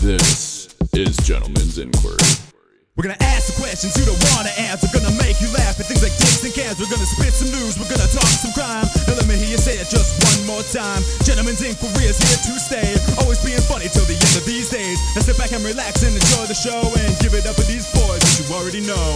This is Gentleman's Inquiry. We're gonna ask the questions you don't wanna answer. We're gonna make you laugh at things like dicks and cans. We're gonna spit some news, we're gonna talk some crime. Now let me hear you say it just one more time. Gentleman's Inquiry is here to stay, always being funny till the end of these days. Now sit back and relax and enjoy the show, and give it up with these boys that you already know.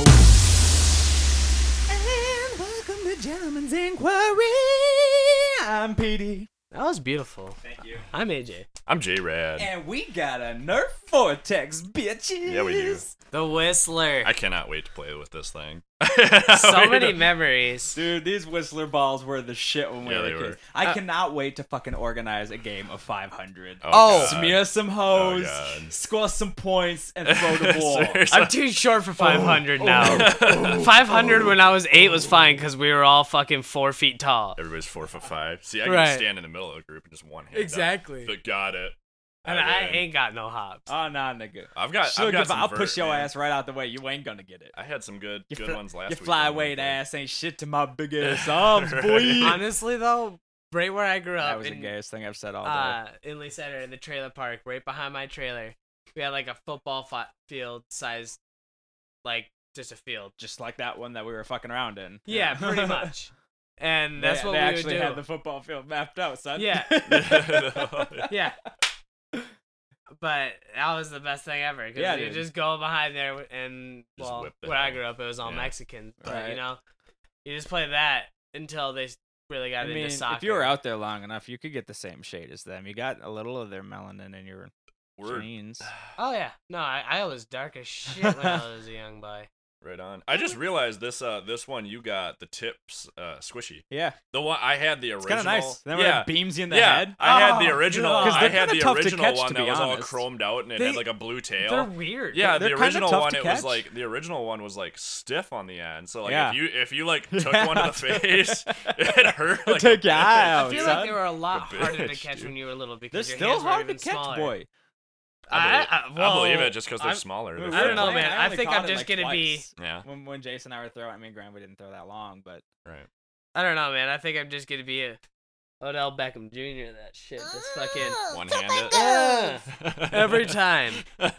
And welcome to Gentleman's Inquiry. I'm Petey. That was beautiful. Thank you. I'm AJ. I'm J-Rad. And we got a Nerf Vortex, bitches. Yeah, we do. The Whistler. I cannot wait to play with this thing. So many memories. Dude, these Whistler balls were the shit when we Yeah, were they kids. were. I cannot wait to fucking organize a game of 500. Oh, God. Smear some hose, God. score some points, and throw the ball. Seriously. I'm too short for 500 now. 500 when I was 8 was fine because we were all fucking 4 feet tall. Everybody's 4'5". See, I can Right. stand in the middle of the group and just one hand Exactly. up. But got it. And I ain't got no hops. Oh, nah, nigga. I've got I'll some push your man. ass right out the way. You ain't gonna get it. I had some good Your ones last Your week. flyweight ass ain't shit to my big ass arms, boy. Honestly, though, right where I grew That up was the in, gayest thing I've said all day. in Lee Center, in the trailer park, right behind my trailer, we had like a football field sized, like just a field. Just like that one that we were fucking around in. Yeah, pretty much. And that's what they we would actually do. had the football field mapped out, son. Yeah. Yeah. But that was the best thing ever. Because Yeah, you dude. just go behind there and, Just well, whip the where I hell. grew up, it was all Yeah. Mexicans. But, Right. you know, you just play that until they really got I mean, into soccer. if you were out there long enough, you could get the same shade as them. You got a little of their melanin in your Word. jeans. Oh, yeah. No, I was dark as shit when I was a young boy. Right on. I just realized this one you got the tips squishy. Yeah, The one I had the it's original. kind of nice. Then when yeah. it beams you in the yeah, head. I had the Oh, original. God. 'Cause I they're had kinda the tough to original catch, one to that be was all honest. chromed out and it They- had like a blue They're tail. weird. Yeah, They're the kinda original tough one to it was catch. like the original one was like stiff on the end. So like Yeah. if you like took Yeah, one to the face, it hurt. Like Take your eye I out, feel son. like they were a lot A harder to bitch, catch dude. when you were little They're because your still hands were hard to even catch, smaller. boy. I well, believe it just because they're I'm- smaller. I They're I don't know, fat. man. I only think caught I'm it, just like, gonna be- twice. Yeah, When Jason and I were throwing, I mean, granted, we didn't throw that long, but right. I don't know, man. I think I'm just gonna be a Odell Beckham Jr. That shit. Just fucking One-handed. every time.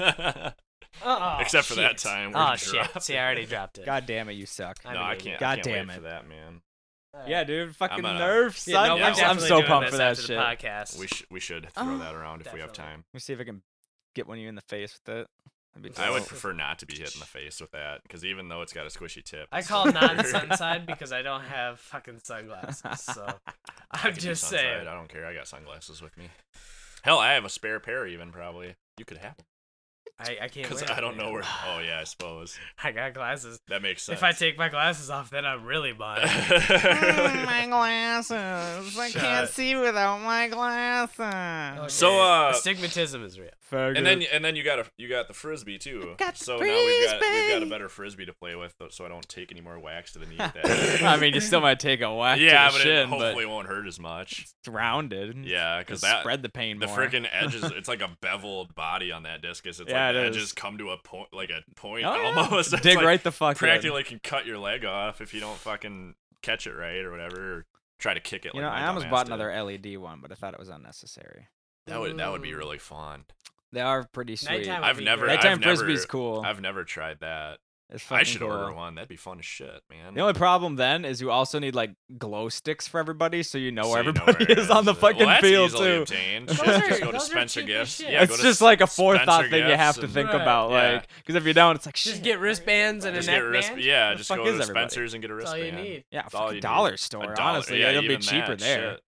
Oh, Except for that shit. time. where Oh you shit! dropped See, I already dropped it. god damn it, you suck. I'm No, an I idiot. can't. God I can't damn wait it. for that, man. Yeah, dude, fucking gonna- Nerf, Yeah, son. no, we're I'm definitely so doing pumped this for that after shit. the podcast. We should throw that around if we have Definitely. time. Let me see if I can get one of you in the face with it. That'd be I would dope. prefer not to be hit in the face with that because even though it's got a squishy tip, I it's call still hurt. non-sunside because I don't have fucking sunglasses. So I I'm can do just sunside, saying. I don't care. I got sunglasses with me. Hell, I have a spare pair even probably. You could have them I can't. because wear I don't them, know man. where. Oh yeah, I suppose I got glasses. that makes sense. If I take my glasses off, then I'm really blind. My glasses. I Shut can't it. see without my glasses. So, astigmatism is real. and then you got the frisbee too. Got the So now we've got frisbee. a better frisbee to play with, so I don't take any more wax to the knee. With that. I mean, you still might take a whack yeah, to the but shin, it hopefully won't hurt as much. it's rounded. Yeah, because Just that spread the pain the more. freaking edges. It's like a beveled body on that discus. It's Yeah, like the it edges is. come to a point, like a point Oh, yeah. almost. It's Dig like right the fuck in. practically can cut your leg off if you don't fucking catch it right or whatever. Or try to kick it. You like know, my I almost dumbass bought did. another LED one, but I thought it was unnecessary. That would be really fun. They are pretty sweet. Nighttime I've would be never. great. Nighttime I've never, frisbee's cool. I've never tried that. It's I fucking should cool. order one. That'd be fun as shit, man. The only problem then is you also need like glow sticks for everybody, so you know So where you know everybody where it is on the fucking well, that's field easily too. obtained. Those Shit, are- just go to those are Spencer cheap as Gifts. shit. Yeah, It's go to just like a forethought Spencer thing you Gifts have to and- think Right. about, Yeah. like, because if you don't, it's like Just shit. get wristbands and Just a get neck wrist. band. Yeah, What the just fuck go is to everybody? Spencer's and get a That's all wristband. you need. Yeah, That's all fucking you dollar need. store. A dollar. Honestly, yeah, it'll be even cheaper that, there. shit.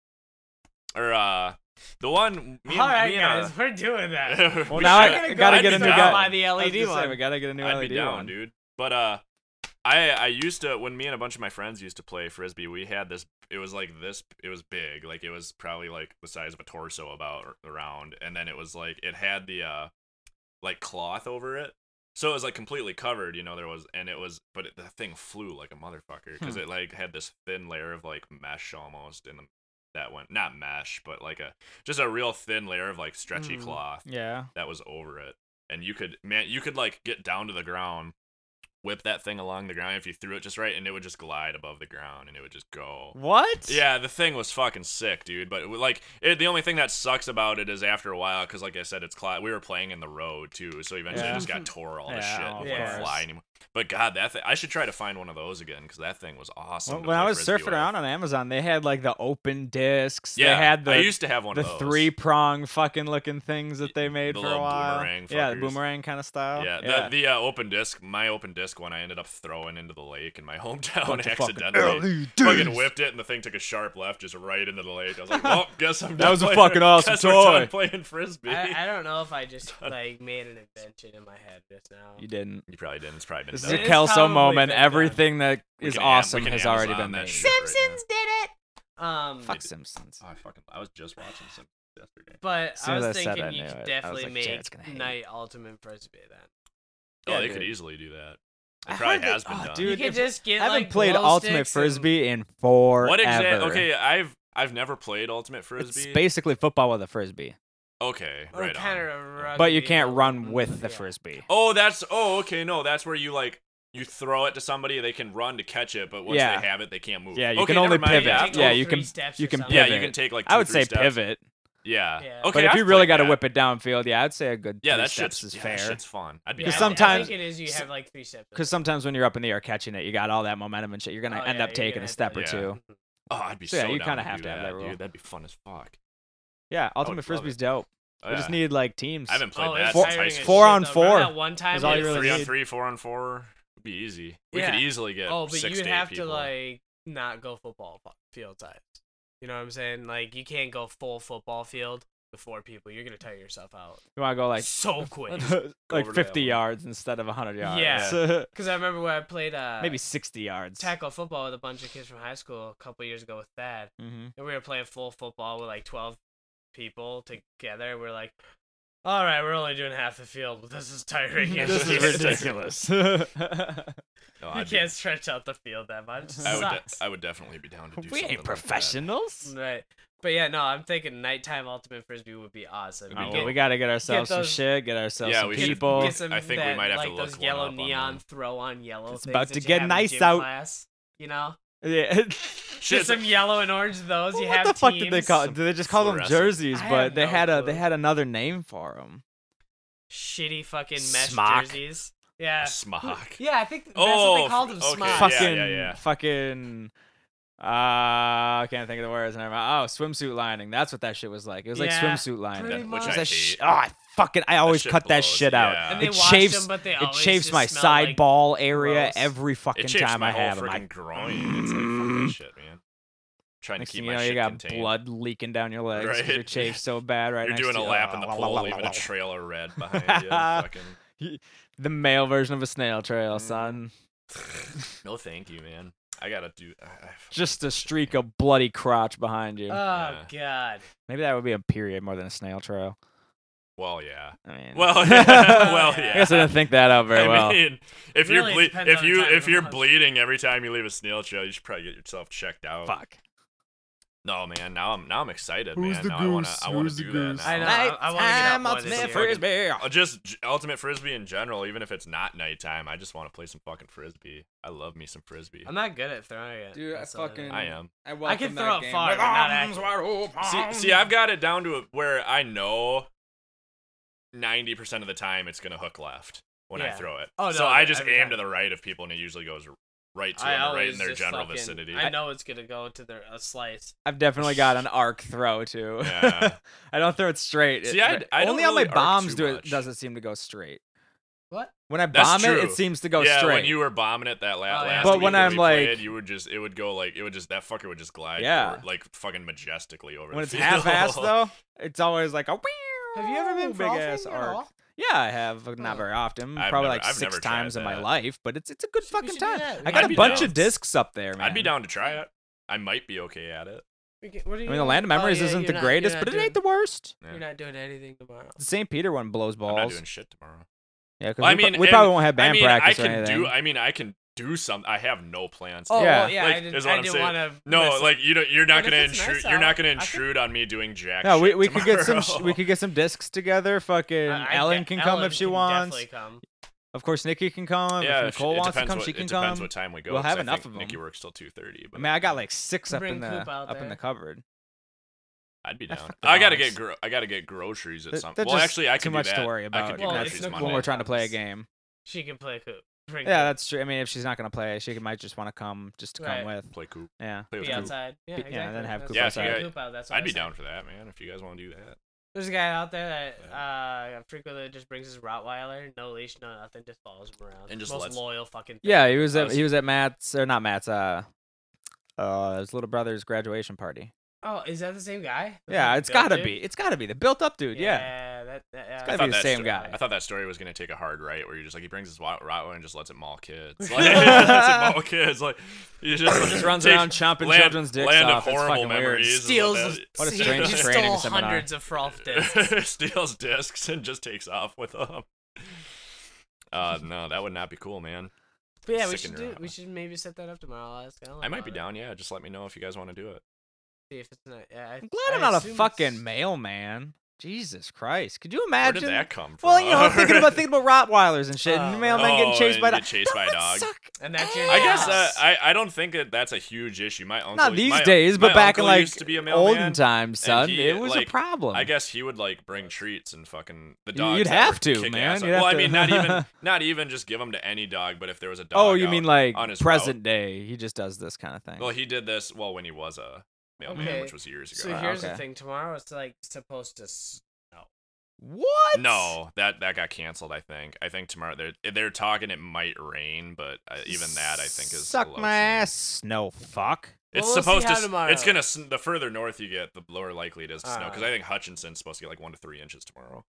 Or the one. Me All and, right, me guys, and, we're doing that. Well, we now should. I gotta I'd get be a new down. guy. Buy the I was LED gonna say, one. we gotta get a new I'd LED be down, one. dude. But I used to, when me and a bunch of my friends used to play frisbee, we had this. It was like this. It was big. Like it was probably like the size of a torso about around, and then it was like it had the like cloth over it. So it was like completely covered, you know. There was, and it was, but the thing flew like a motherfucker because it like had this thin layer of like mesh almost in the, that went not mesh, but like just a real thin layer of like stretchy cloth Yeah. that was over it, and you could like get down to the ground whip that thing along the ground if you threw it just right, and it would just glide above the ground, and it would just go. What? Yeah, the thing was fucking sick, dude. But the only thing that sucks about it is after a while, because like I said, we were playing in the road too, so eventually it just got tore all to shit. It wouldn't fly anymore. But God, that thing, I should try to find one of those again, because that thing was awesome. When I was surfing around on Amazon, they had like the open discs. Yeah, they had I used to have one the of those. 3-prong fucking looking things that they made The for a little while. boomerang Yeah, the fuckers. boomerang kind of style. Yeah, the open disc, my open disc one, I ended up throwing into the lake in my hometown Bunch of fucking accidentally. LEDs. Fucking whipped it, and the thing took a sharp left just right into the lake. I was like, well, guess I'm That done was a playing- fucking awesome guess we're done toy. playing frisbee. I don't know if I just like made an invention in my head just now. You didn't. You probably didn't. It's probably been This done. is a It's Kelso probably moment. been done. Everything that We is can awesome we can has already Amazon been that made. shit right Simpsons did it. Fuck Simpsons. now. I was just watching some yesterday. But As soon I as was I said thinking I you knew could it. I was definitely like, make Jared's gonna hate Night Ultimate Frisbee then. Oh, Yeah, they dude. could easily do that. I It probably heard that- has been oh, done. dude, You could if- just get I haven't like played glow Ultimate sticks and- Frisbee in forever. What exactly? Okay, I've never played Ultimate Frisbee. It's basically football with a frisbee, Okay, Or right kind on. of rugby, but you can't but- run with the yeah. frisbee. Okay, no, that's where you throw it to somebody, they can run to catch it, but once Yeah. they have it, they can't move. Yeah, you Okay, can only never mind. pivot. Yeah, Take Yeah, like you 3 can- steps you or can something. Yeah, pivot. you can take like I would 2-3 say steps. pivot, Yeah. Yeah. Okay, but if I've you really played got to that. whip it downfield, yeah, I'd say a good Yeah, 3 that steps shit's is yeah, fair. that shit's fun. I'd be Yeah, Because down. sometimes- I think it is. You have like 3 steps. Because sometimes when you're up in the air catching it, you got all that momentum and shit. You're gonna Oh, end yeah, up you're taking gonna a have step to- or Yeah. two. Oh, I'd be So, so yeah, you down kinda to have do to have that rule. dude. That'd be fun as fuck. Yeah, would Ultimate love Frisbee's it. dope. Oh, We just yeah. need like teams. I haven't played Oh, that it's since tiring high as school. 4 shit, on though. 4 Remember that one time is all we- you really 3 on need. 3, 4 on 4 would be easy. We Yeah. could easily get Oh, but 6 you to 8 have people. to like not go football field size. You know what I'm saying? Like you can't go full football field with 4 people. You're gonna tire yourself out You want to go like so quick. like over to 50 that one. yards instead of 100 yards. Yeah. Because I remember when I played Maybe 60 yards. tackle football with a bunch of kids from high school a couple years ago with Thad, Mm-hmm. and we were playing full football with like 12 people together. We're like, all right, we're only doing half the field, but this is tiring. This is ridiculous. No, You I'd be- can't stretch out the field that much. It I would, sucks. I would definitely be down to do we something ain't like that. professionals. Right. But yeah, no, I'm thinking nighttime ultimate frisbee would be awesome. It'd be You Oh, get- well, we got to get ourselves some those- shit, get ourselves Yeah, some we should- people. Get some I think we that, might have to like look those one yellow up on neon that. throw on yellow. It's things about that to you get have in nice gym out. Class, you know, Yeah. get Shit, some yellow and orange of those. You what have the fuck did they teams. call it? Did they just call them Fluorescent. jerseys? I But have they no had clue. they had another name for them. Shitty fucking mesh Smock. jerseys. Yeah. Smock. Yeah, I think that's Oh, what they called them. okay. Smock. Yeah, Fucking fucking. I can't think of the words. Never mind. Oh, swimsuit lining. That's what that shit was like. It was like Yeah, swimsuit lining. pretty Which much. I It was hate. I always shit cut that blows, shit out. yeah. And they It wash chafes. them, but they It always chafes just my smell side like ball area gross. every fucking It chafes time my I whole have them. freaking groin. It's like, fuck that shit, man. Trying Next to keep thing you my know, shit you got contained. blood leaking down your legs. 'cause You're Right. chafed so bad right You're next doing to a you. lap in the pool, leaving a trail of red behind you. Fucking. The male version of a snail Mm. trail, son. No, thank you, man. I gotta do. Just a streak of bloody crotch behind you. Oh god. Maybe that would be a period more than a snail trail. Well, yeah. I mean, Well, well, I yeah. guess I didn't think that out very well. I mean, if Really you're depends on the time if of you're month. bleeding every time you leave a snail trail, you should probably get yourself checked out. Fuck. No, man. Now I'm excited, Who's man. the Now goose? I wanna Who's the do goose? that. Now. I know. I want to get out Nighttime more ultimate this year. frisbee. Just ultimate frisbee in general, even if it's not nighttime, I just want to play some fucking frisbee. I love me some frisbee. I'm not good at throwing it. Dude, That's all I am. I can throw it far, but not accurate. See, I've got it down to where I know 90% of the time it's gonna hook left when I Yeah. throw it. Oh, so no, I just every aim time. to the right of people, and it usually goes right to I them, right always in their just general fucking- vicinity. I know it's gonna go to a slice. I've definitely got an arc throw too. Yeah. I don't throw it straight. See, I don't only on really my arc bombs too do much. does it seem to go straight. What? When I That's bomb it, true. it seems to go yeah, straight. when you were bombing it that last yeah. But week when when I'm we like- played, it would go like that fucker would just glide Yeah. forward, like fucking majestically over when the it's field. half-assed though, it's always like a Have you ever been big frolfing ass at arc. all? Yeah, I have. But not Oh. very often. I've Probably never- like I've 6 never tried times in my that. life, but it's a good We fucking should do time. that. I I'd got a be bunch down. of discs up there, man. I'd be down to try it. I might be okay at it. What are I you mean, the Land of Memories isn't the greatest, but it ain't the worst. Yeah. You're not doing anything tomorrow. The St. Peter one blows I'm balls. not doing shit tomorrow. Yeah, because Well, I mean, we probably and- won't have band I practice can or anything. do. I can do something. I have no plans. Oh, Yeah. well, yeah. Like, I is didn't, what I I'm didn't saying. want to. No, like you're not But if gonna it's intrude. nice You're not out, gonna I could- intrude on me doing jack. No, shit we could get some tomorrow. we could get some discs together. Fucking Ellen can come if she wants. Definitely come. Of course, Nikki can come. Yeah, if Nicole it wants to depends come, what, she can it depends come. what time we go. We'll 'cause have I enough think of 'em. Nikki works till 2:30. I mean, I got like 6 up Bring in the Coop out up in the there. cupboard. I'd be I down. fuck the I gotta dogs. get groceries at They're- some. they're Well, just actually, I too can do much to that. worry I about. can do Well, groceries it's Monday. when we're trying to play a comes. game. She can play Coop. Bring Yeah, Coop. that's true. I mean, if she's not gonna play, she might just want to come just to come Right. with. Play Coop. Yeah. Play with Be Coop. outside. Yeah, Be- exactly. yeah, then have That's Coop why I outside. said Coop out. That's what I'd I be said. down for that, man. If you guys want to do that. There's a guy out there that frequently just brings his Rottweiler, no leash, no nothing, just follows him around. And just most lets- loyal fucking. Yeah, thing. he was at Matt's or not Matt's his little brother's graduation party. Oh, is that the same guy? The Yeah, fucking it's gotta built be. dude? It's gotta be the built-up dude. Yeah. Yeah, gotta I be thought the that same sto- guy. I thought that story was gonna take a hard right, where you're just like he brings his Rottweiler and just lets it maul kids. Like, lets it maul kids. Like he just runs takes around chomping land, children's dicks land off. Of It's horrible fucking weird. memories. is Steals. What a he strange just training stole seminar. hundreds of Frolf discs. Steals discs and just takes off with them. No, that would not be cool, man. But yeah, Sick and we should maybe set that up tomorrow. I'll ask Alan I might be about it. down. Yeah, just let me know if you guys want to do it. See if it's not. Yeah, I'm glad I'm not a assume fucking it's- mailman. Jesus Christ. Could you Where imagine? did that come from? Well, you know, thinking about Rottweilers and shit, and Oh, mailmen getting chased and by get chased by a That dog. would suck. And that's your. I guess house. I don't think that's a huge issue. My uncle Not these my- days, but my back in uncle like used to be a olden mailman, times, son, he, it was like, a problem. I guess he would like bring treats and fucking the You'd dogs. that have were to, kick man. ass. You'd Well, have I mean, to- not even just give them to any dog, but if there was a dog. Oh, you out mean like on his present route- day? He just does this kind of thing. Well, he did this when he was a mailman, Okay. which was years So ago. here's okay. the thing. Tomorrow it's like supposed to. What? No, that got canceled. I think tomorrow they're talking it might rain, but even that I think is Suck a low my chance. ass. No fuck. It's Well, we'll see supposed how to. tomorrow. It's gonna. The further north you get, the lower likely it is to snow. Because Ah. I think Hutchinson's supposed to get like 1 to 3 inches tomorrow.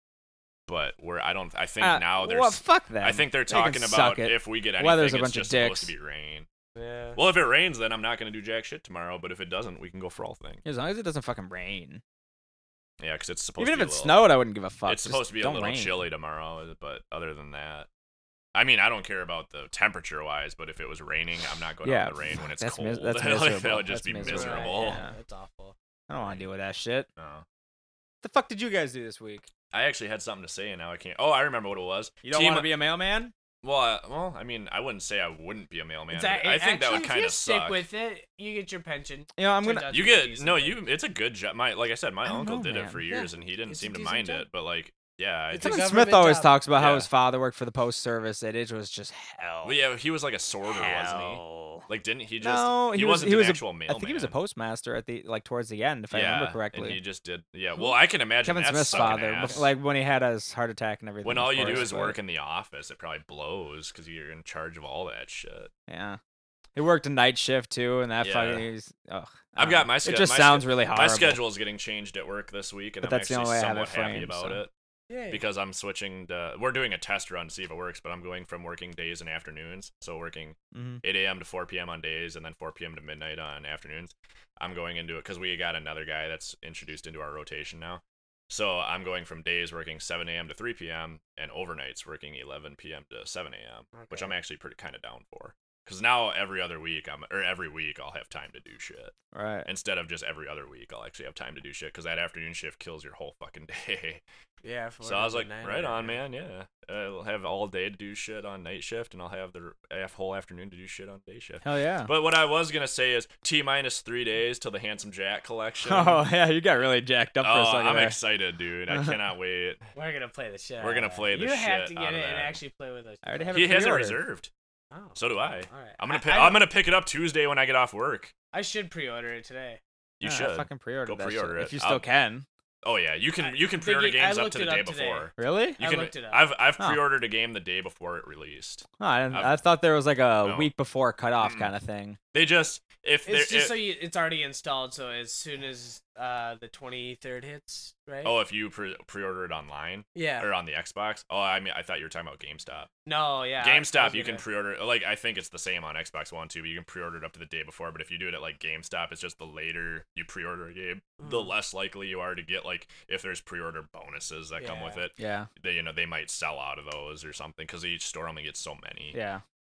But I think now there's. Well, fuck that. I think they're They can talking suck about it. if we get anything, Weather's a it's bunch of just supposed to dicks. be rain. Yeah. Well, if it rains, then I'm not gonna do jack shit tomorrow. But if it doesn't, we can go for all thing. As long as it doesn't fucking rain. Yeah, because it's supposed Even to if be it a little, snowed, I wouldn't give a fuck. It's Just supposed to be a don't little rain. chilly tomorrow, but other than that, I mean, I don't care about the temperature wise. But if it was raining, I'm not going Yeah, out in the rain when it's that's cold. that's Like, miserable. that would just That's be miserable. miserable. Yeah. It's awful. I don't want to deal with that shit. No. The fuck did you guys do this week? I actually had something to say, and now I can't. Oh, I remember what it was. You don't want to be a mailman? Well, I mean, I wouldn't say I wouldn't be a mailman. It's but I think that would actually, kind if you of stick suck. with it, you get your pension. You know, I'm Turns gonna. out You to be a get decent no, thing. you. It's a good job. Like I said, my I don't uncle know, did it man. for years, and he didn't It's a seem to decent mind job. it. But like, yeah, I It's a think. government Smith always job. talks about how Yeah. his father worked for the post service, and it was just hell. Well, yeah, he was like a sorter, wasn't he? Hell. Like, didn't he just? No, he wasn't an actual I mailman. think he was a postmaster at the towards the end, if I remember correctly. And he just did. Yeah. Well, I can imagine Kevin that's Smith's sucking father, ass. like when he had his heart attack and everything. when of all you do course, is but- work in the office, it probably blows because you're in charge of all that shit. Yeah, he worked a night shift too, and that Yeah. fucking. He's, ugh, I I've don't got know. my. It just sounds really horrible. My schedule is getting changed at work this week, and But I'm that's the actually only way I have somewhat it happy framed, about so. it. Yeah. Because I'm switching to, we're doing a test run to see if it works, but I'm going from working days and afternoons. So working Mhm. 8 a.m. to 4 p.m. on days and then 4 p.m. to midnight on afternoons. I'm going into it because we got another guy that's introduced into our rotation now. So I'm going from days working 7 a.m. to 3 p.m. and overnights working 11 p.m. to 7 a.m., which I'm actually pretty kind of down for. Because now every week I'll have time to do shit. Right. Instead of just every other week, I'll actually have time to do shit because that afternoon shift kills your whole fucking day. Yeah. So I was like, right on, man. Yeah, I'll have all day to do shit on night shift, and I'll have the whole afternoon to do shit on day shift. Hell yeah. But what I was gonna say is T-minus 3 days till the Handsome Jack collection. Oh yeah, you got really jacked up for a Oh, second I'm there. excited, dude. I cannot wait. We're gonna play the shit. We're gonna out of play that. the You have shit to get out it of and that. actually play with us. I already have He it has it pre-ordered. reserved. Oh. So do I. All right. I'm gonna pick it up Tuesday when I get off work. I should pre-order it today. You Yeah, should. fucking pre-order Go that pre-order shit, it. if you still I'll- can. Oh yeah, you can I- pre-order thinking- I games up looked to the it day up today. before. Really? You I can. looked it up. I've Huh. pre-ordered a game the day before it released. Oh, I thought there was like a No. week before cutoff kind of thing. They just It's just so it's already installed. So as soon as the 23rd hits, right? Oh, if you pre-order it online yeah. or on the Xbox. Oh, I mean, I thought you were talking about GameStop. No, yeah. I GameStop, was you can gonna- pre-order. Like, I think it's the same on Xbox One too, but you can pre-order it up to the day before. But if you do it at like GameStop, it's just the later you pre-order a game, the Mm. less likely you are to get like if there's pre-order bonuses that come with Yeah. it. Yeah. They might sell out of those or something because each store only gets so many. Yeah.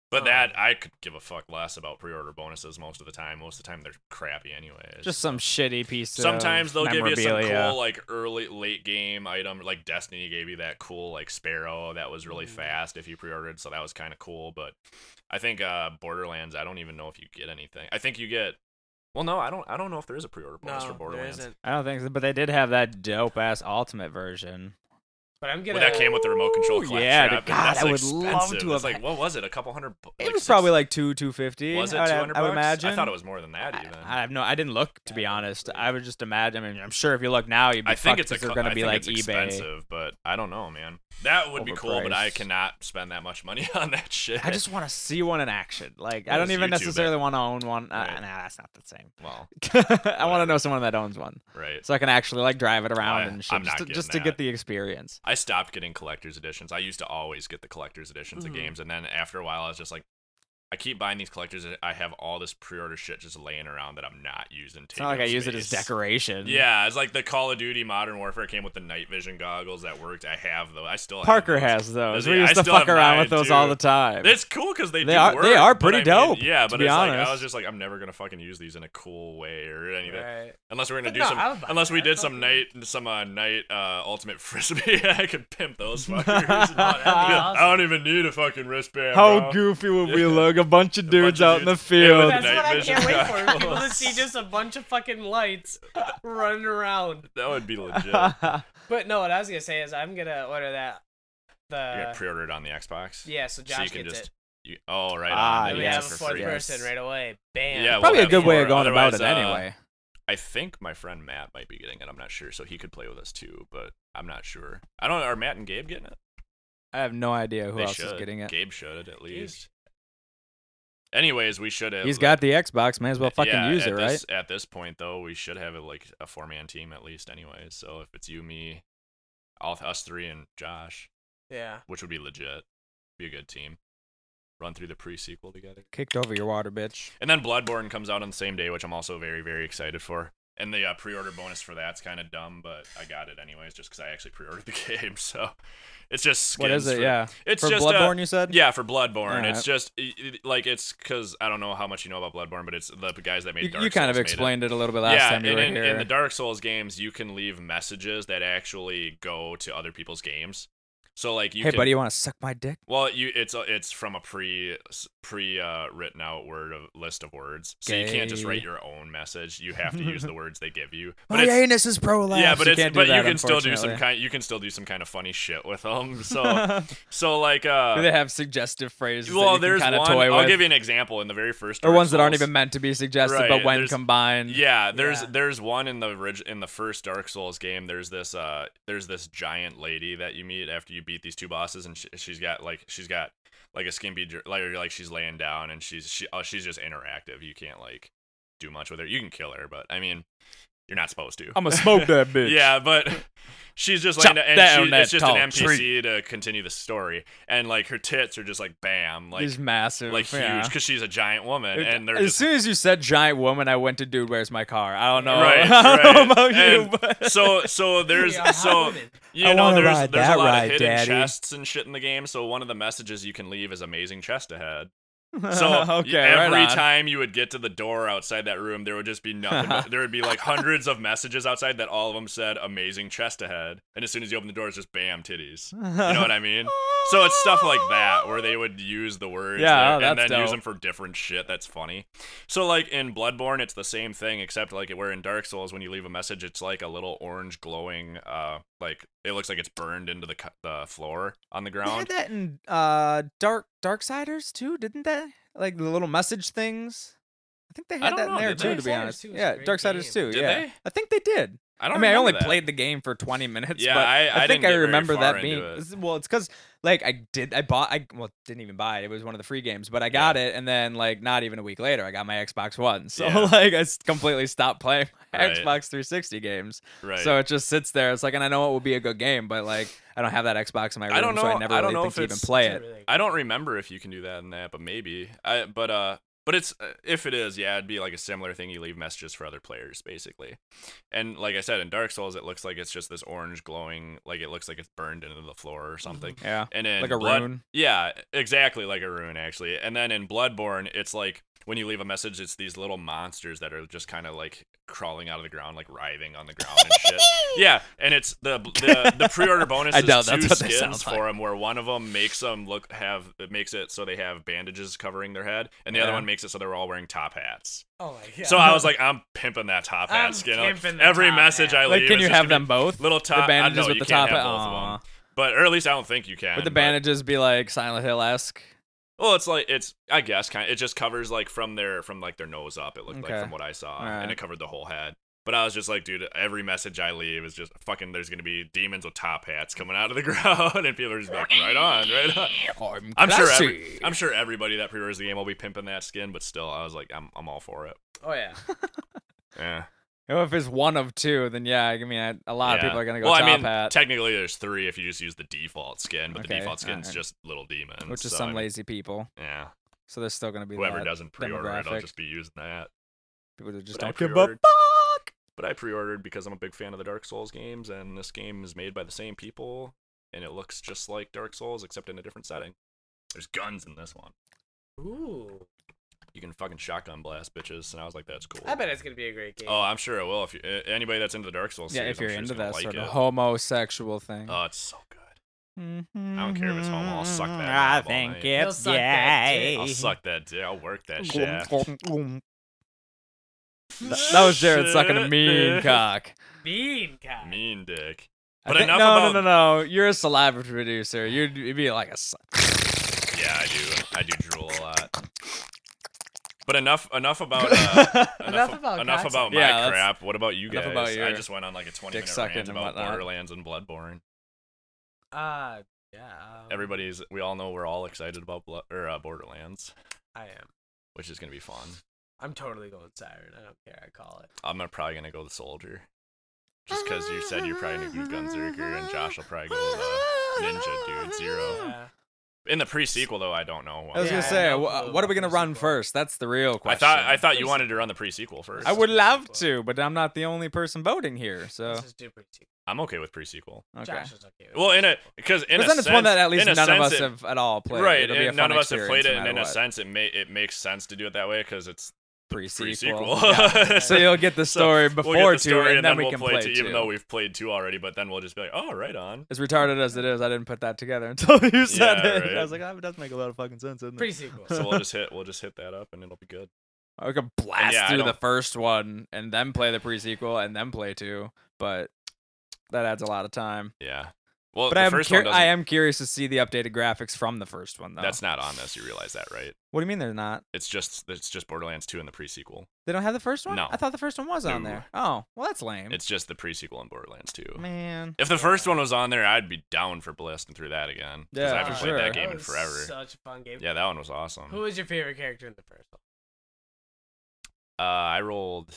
But that I could give a fuck less about pre-order bonuses most of the time. Most of the time they're crappy anyways. Just some shitty piece Sometimes of they'll give you some memorabilia. cool like late game item, like Destiny gave you that cool like Sparrow that was really fast if you pre-ordered, so that was kind of cool. But I think Borderlands, I don't even know if you get anything. I think you get. Well, no, I don't know if there is a pre-order bonus for there Borderlands. isn't. I don't think so, but they did have that dope ass Ultimate version. But I'm gonna. Well, that came with the remote control Ooh, claptrap. yeah, and God, that's I would expensive. love to It's have like, what was it? A couple hundred. It was probably like $250. Was it I $200? would imagine. I thought it was more than that even. I have no. I didn't look, to be honest. I would just imagine. I mean, I'm sure if you look now, you'd be I think fucked it's because they're gonna be like it's eBay. expensive, but I don't know, man. That would be cool, but I Overpriced. cannot spend that much money on that shit. I just want to see one in action. Like, I Well, don't just even YouTube it. necessarily want to own one. Right. Nah, that's not the same. well, I want to know someone that owns one, right. so I can actually like drive it around I- and shit, I'm not just to getting get that. the experience. I stopped getting collector's editions. I used to always get the collector's editions of games, and then after a while, I was just like, I keep buying these collectors. I have all this pre-order shit just laying around that I'm not using. It's not like I use it as space. decoration. Yeah, it's like the Call of Duty Modern Warfare came with the night vision goggles that worked. I have those. I still Parker have has those. Does he? We used I to still fuck have around mine, with those all too. the time. It's cool because they are- work, they are but pretty I mean, dope, Yeah, to but be it's like I honest. was just like, I'm never gonna fucking use these in a cool way or anything. Right. Unless we're gonna But do no, some, I would buy unless we that. did some night ultimate frisbee, I could pimp those fuckers. awesome. I don't even need a fucking wristband. How bro. goofy would we Yeah. look? A bunch of dudes bunch of out in the dudes. field. Yeah, That's night what I vision can't wait for. People to goggles. see just a bunch of fucking lights running around. That would be legit. But no, what I was gonna say is I'm gonna order that. You're gonna pre-order it on the Xbox. Yeah, so So Josh you can gets just. it. Right Ah, on. And then we you have get a it for fourth free. person right away. Bam. Yeah, Probably we'll a have good way of four. going about it Otherwise, anyway. I think my friend Matt might be getting it. I'm not sure, so he could play with us too, but I'm not sure. I don't know. Are Matt and Gabe getting it? I have no idea who They else should. is getting it. Gabe should at least. Anyways, we should have. He's got the Xbox. May as well fucking yeah, use at it, right? At this point, though, we should have like a 4-man team at least, anyways. So if it's you, me, us three, and Josh, Yeah. which would be legit, be a good team. Run through the pre-sequel together. Kicked over your water, bitch. And then Bloodborne comes out on the same day, which I'm also very, very excited for. And the pre-order bonus for that's kind of dumb, but I got it anyways, just because I actually pre-ordered the game. So it's just skins. What is it? Yeah. It's For just Bloodborne, you said? Yeah, for Bloodborne. Alright. It's just like it's because I don't know how much you know about Bloodborne, but it's the guys that made Dark You kind of Souls made explained it a little bit last yeah, time you were in, here. in the Dark Souls games, you can leave messages that actually go to other people's games. So like you hey, can, buddy, you want to suck my dick? well, it's from a pre written out list of words, so you can't just Gay. write your own message. You have to use the words they give you. My anus is pro-life. yeah, but you it's can't do but you that, can still do some unfortunately. you can still do some kind of funny shit with them. So like Do they have suggestive phrases well, that you there's can kind one. of toy I'll with? give you an example in the very first or Dark ones that aren't Souls. even meant to be suggestive, Right, but when there's- combined. Yeah, Yeah. there's one in the first Dark Souls game. There's this giant lady that you meet after you beat these two bosses, and she's got like a skimpy like she's laying down, and she's just interactive. You can't like do much with her. You can kill her, but I mean, you're not supposed to. I'm going to smoke that bitch. Yeah, but she's just Chop laying down, down and that it's just an tall NPC to continue the story, and like her tits are just like bam, like He's massive. like yeah. huge because she's a giant woman, and they're as just soon as you said giant woman, I went to Dude, Where's My Car? I don't know. Right, I don't know right. about you, And but so there's Yeah, so woman. you I know wanna there's ride there's that a lot ride, of hidden Daddy. chests and shit in the game. So one of the messages you can leave is amazing chest ahead. So okay, every right on. time you would get to the door outside that room, there would just be nothing. There would be like hundreds of messages outside that all of them said amazing chest ahead. And as soon as you open the door, it's just bam titties. You know what I mean? So it's stuff like that where they would use the words Yeah, there and that's then use dope. them for different shit. That's funny. So like in Bloodborne, it's the same thing, except like where in Dark Souls, when you leave a message, it's like a little orange glowing, like it looks like it's burned into the floor on the They ground. had that in Darksiders too, didn't they? Like the little message things. I think they had don't that in know, there did too, they? to be Darksiders honest. 2 was a Yeah, great Darksiders game. too. Did yeah, they? I think they did. I don't. I mean, I only remember that. played the game for 20 minutes, Yeah, but I think didn't I get very remember far that into being it. well. It's because like I didn't even buy it. It was one of the free games, but I got it, and then like not even a week later, I got my Xbox One. So Yeah. like I completely stopped playing my Right. Xbox 360 games. Right. So it just sits there. It's like, and I know it would be a good game, but like I don't have that Xbox in my room, I don't so I know- never I don't really know think if to even it's- play It's it. really- I don't remember if you can do that in that, but maybe. But it's if it is, yeah, it'd be like a similar thing. You leave messages for other players, basically. And like I said, in Dark Souls, it looks like it's just this orange glowing, like it looks like it's burned into the floor or something. Yeah. And in Like a rune? Yeah, exactly like a rune, actually. And then in Bloodborne, it's like when you leave a message, it's these little monsters that are just kind of like crawling out of the ground, like writhing on the ground and shit. Yeah, and it's the pre-order bonus I is doubt 2 that's what they skins sound for them, where one of them makes them makes it so they have bandages covering their head, and the other Yeah. one makes it so they're all wearing top hats. Oh my god. So I was like, I'm pimping that top hat I'm skin. Like, pimping the every top message hat. I Like, leave, can is you just have gonna them be both? little top The bandages no, with you the can't top have hat? both of Aw. them. But or at least I don't think you can. Would the but- bandages be like Silent Hill-esque? Well, it's like I guess kind of, it just covers like from their nose up. It looked like Okay. from what I saw, Alright. and it covered the whole head. But I was just like, dude, every message I leave is just fucking. There's gonna be demons with top hats coming out of the ground, and people are just like, right on, right on. I'm sure everybody that pre-orders the game will be pimping that skin, but still, I was like, I'm all for it. Oh yeah. Yeah. Well, if it's one of two, then yeah, I mean, a lot of Yeah. people are gonna go well, top I mean, hat, technically there's 3 if you just use the default skin, but the Okay, default skin's alright. just little demons. which is so, some I mean, lazy people. Yeah. So there's still gonna be Whoever that doesn't pre-order it, I'll demographic. just be using that. People that just But I don't give a pre-ordered- fuck. But I pre-ordered because I'm a big fan of the Dark Souls games, and this game is made by the same people, and it looks just like Dark Souls except in a different setting. There's guns in this one. Ooh. You can fucking shotgun blast bitches, and I was like, that's cool. I bet it's gonna be a great game. Oh, I'm sure it will. If you, anybody that's into the Dark Souls Yeah, series, if you're I'm sure is into gonna that like sort it. of homosexual thing. Oh, it's so good. I don't care if it's homo, I'll suck that knob I all think night. He'll it's suck that gay. dick. I'll suck that dick. I'll work that shaft. That was Jared sucking a mean cock. Bean guy. Mean dick. I But think- enough no, about. no. You're a saliva producer. You'd be like a. Yeah, I do. I do drool a lot. But enough about Enough about enough cock about sucking. my Yeah, that's- crap. What about you enough guys? about I your just went on like a 20-minute dick sucking rant and about whatnot. Borderlands and Bloodborne. Yeah. We all know we're all excited about Borderlands, I am. which is gonna be fun. I'm totally going Siren. I don't care. I call it. I'm probably gonna go the Soldier, just because you said you're probably gonna go Gunzerker, and Josh will probably go the Ninja Dude Zero. Yeah. In the pre-sequel, though, I don't know. I was Yeah, gonna say, no clue what are we about gonna the run sequel. first? That's the real I question. thought you wanted to run the pre-sequel first. I would love to, but I'm not the only person voting here, so Let's just do pre-sequel. I'm okay with pre-sequel. okay. Josh is okay. With Well, pre-sequel. because But then it's one that at least in a none of sense us have at all played. Right, It'll be a and none fun of us have played experience it, no and in matter a what. sense, it makes sense to do it that way because it's Pre-sequel. pre-sequel. Yeah. So you'll get the story So before we'll get the 2, story, and then we we'll can play play 2, 2. even though we've played 2 already. But then we'll just be like, oh, right on. As retarded as it is, I didn't put that together until you said Yeah, it. right. I was like, oh, it does make a lot of fucking sense, doesn't it? Pre-sequel. So we'll just hit that up, and it'll be good. I could blast yeah, I through the don't- first one and then play the pre-sequel and then play 2, but that adds a lot of time. Yeah. Well, But the first one doesn't. I am curious to see the updated graphics from the first one, though. That's not on this. You realize that, right? What do you mean they're not? It's just Borderlands 2 in the pre-sequel. They don't have the first one? No. I thought the first one was on No. there. Oh, well, that's lame. It's just the pre-sequel in Borderlands 2. Man. If the first one was on there, I'd be down for blasting through that again. Because Yeah, I haven't for played sure. that game in was forever. Such a fun game. Yeah, that one was awesome. Who was your favorite character in the first one? I rolled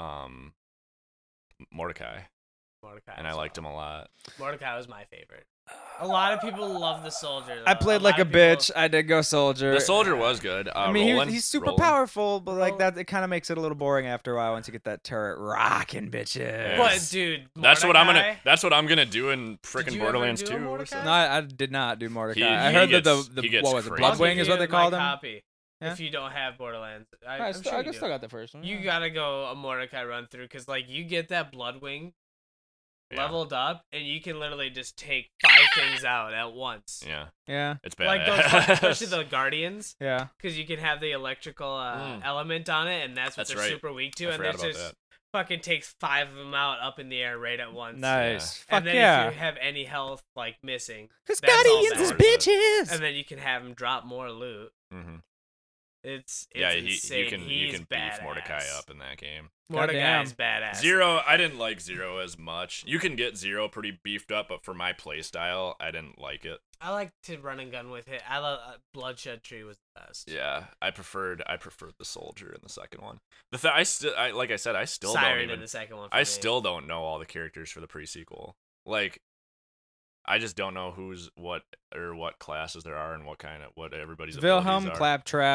Mordecai, Mordecai. and I as liked well. him a lot. Mordecai was my favorite. A lot of people love the soldier. I though. played lot like a of people- bitch. I did go soldier. The soldier was good. I mean, Roland, he's super Roland. powerful, but like Roland. that, it kind of makes it a little boring after a while once you get that turret rocking, bitches. Yeah. But dude, That's what I'm gonna. Mordecai- That's what I'm gonna do in Did freaking you ever Borderlands do a 2. Mordecai? No, I did not do Mordecai. He- I he heard gets- that he the gets what was it, crazy. I'll Bloodwing give is what you they my called him. copy Yeah? If you don't have Borderlands, I I'm still, sure I you still do. got the first one. You yeah. gotta go a Mordecai run through because like you get that Bloodwing Yeah. leveled up and you can literally just take 5 things out at once. Yeah, Yeah, it's bad. Like those, especially the Guardians, yeah. because you can have the electrical element on it, and that's what That's they're right. super weak to, I and forgot there's about just that. fucking takes 5 of them out up in the air right at once. Nice. Fuck And then yeah. if you have any health like missing, Cause that's all Guardians is bad. bitches. and then you can have them drop more loot. hmm It's Yeah, insane. you can He's beef badass. Mordecai up in that game. Mordecai's badass. Zero, I didn't like Zero as much. You can get Zero pretty beefed up, but for my playstyle, I didn't like it. I like to run and gun with it. I love Bloodshed Tree was the best. Yeah, I preferred the Soldier in the second one. Like I said, I still Siren don't even. in the second one. For I me. still don't know all the characters for the pre-sequel. Like, I just don't know who's what or what classes there are and what everybody's Wilhelm, abilities are. Claptrap,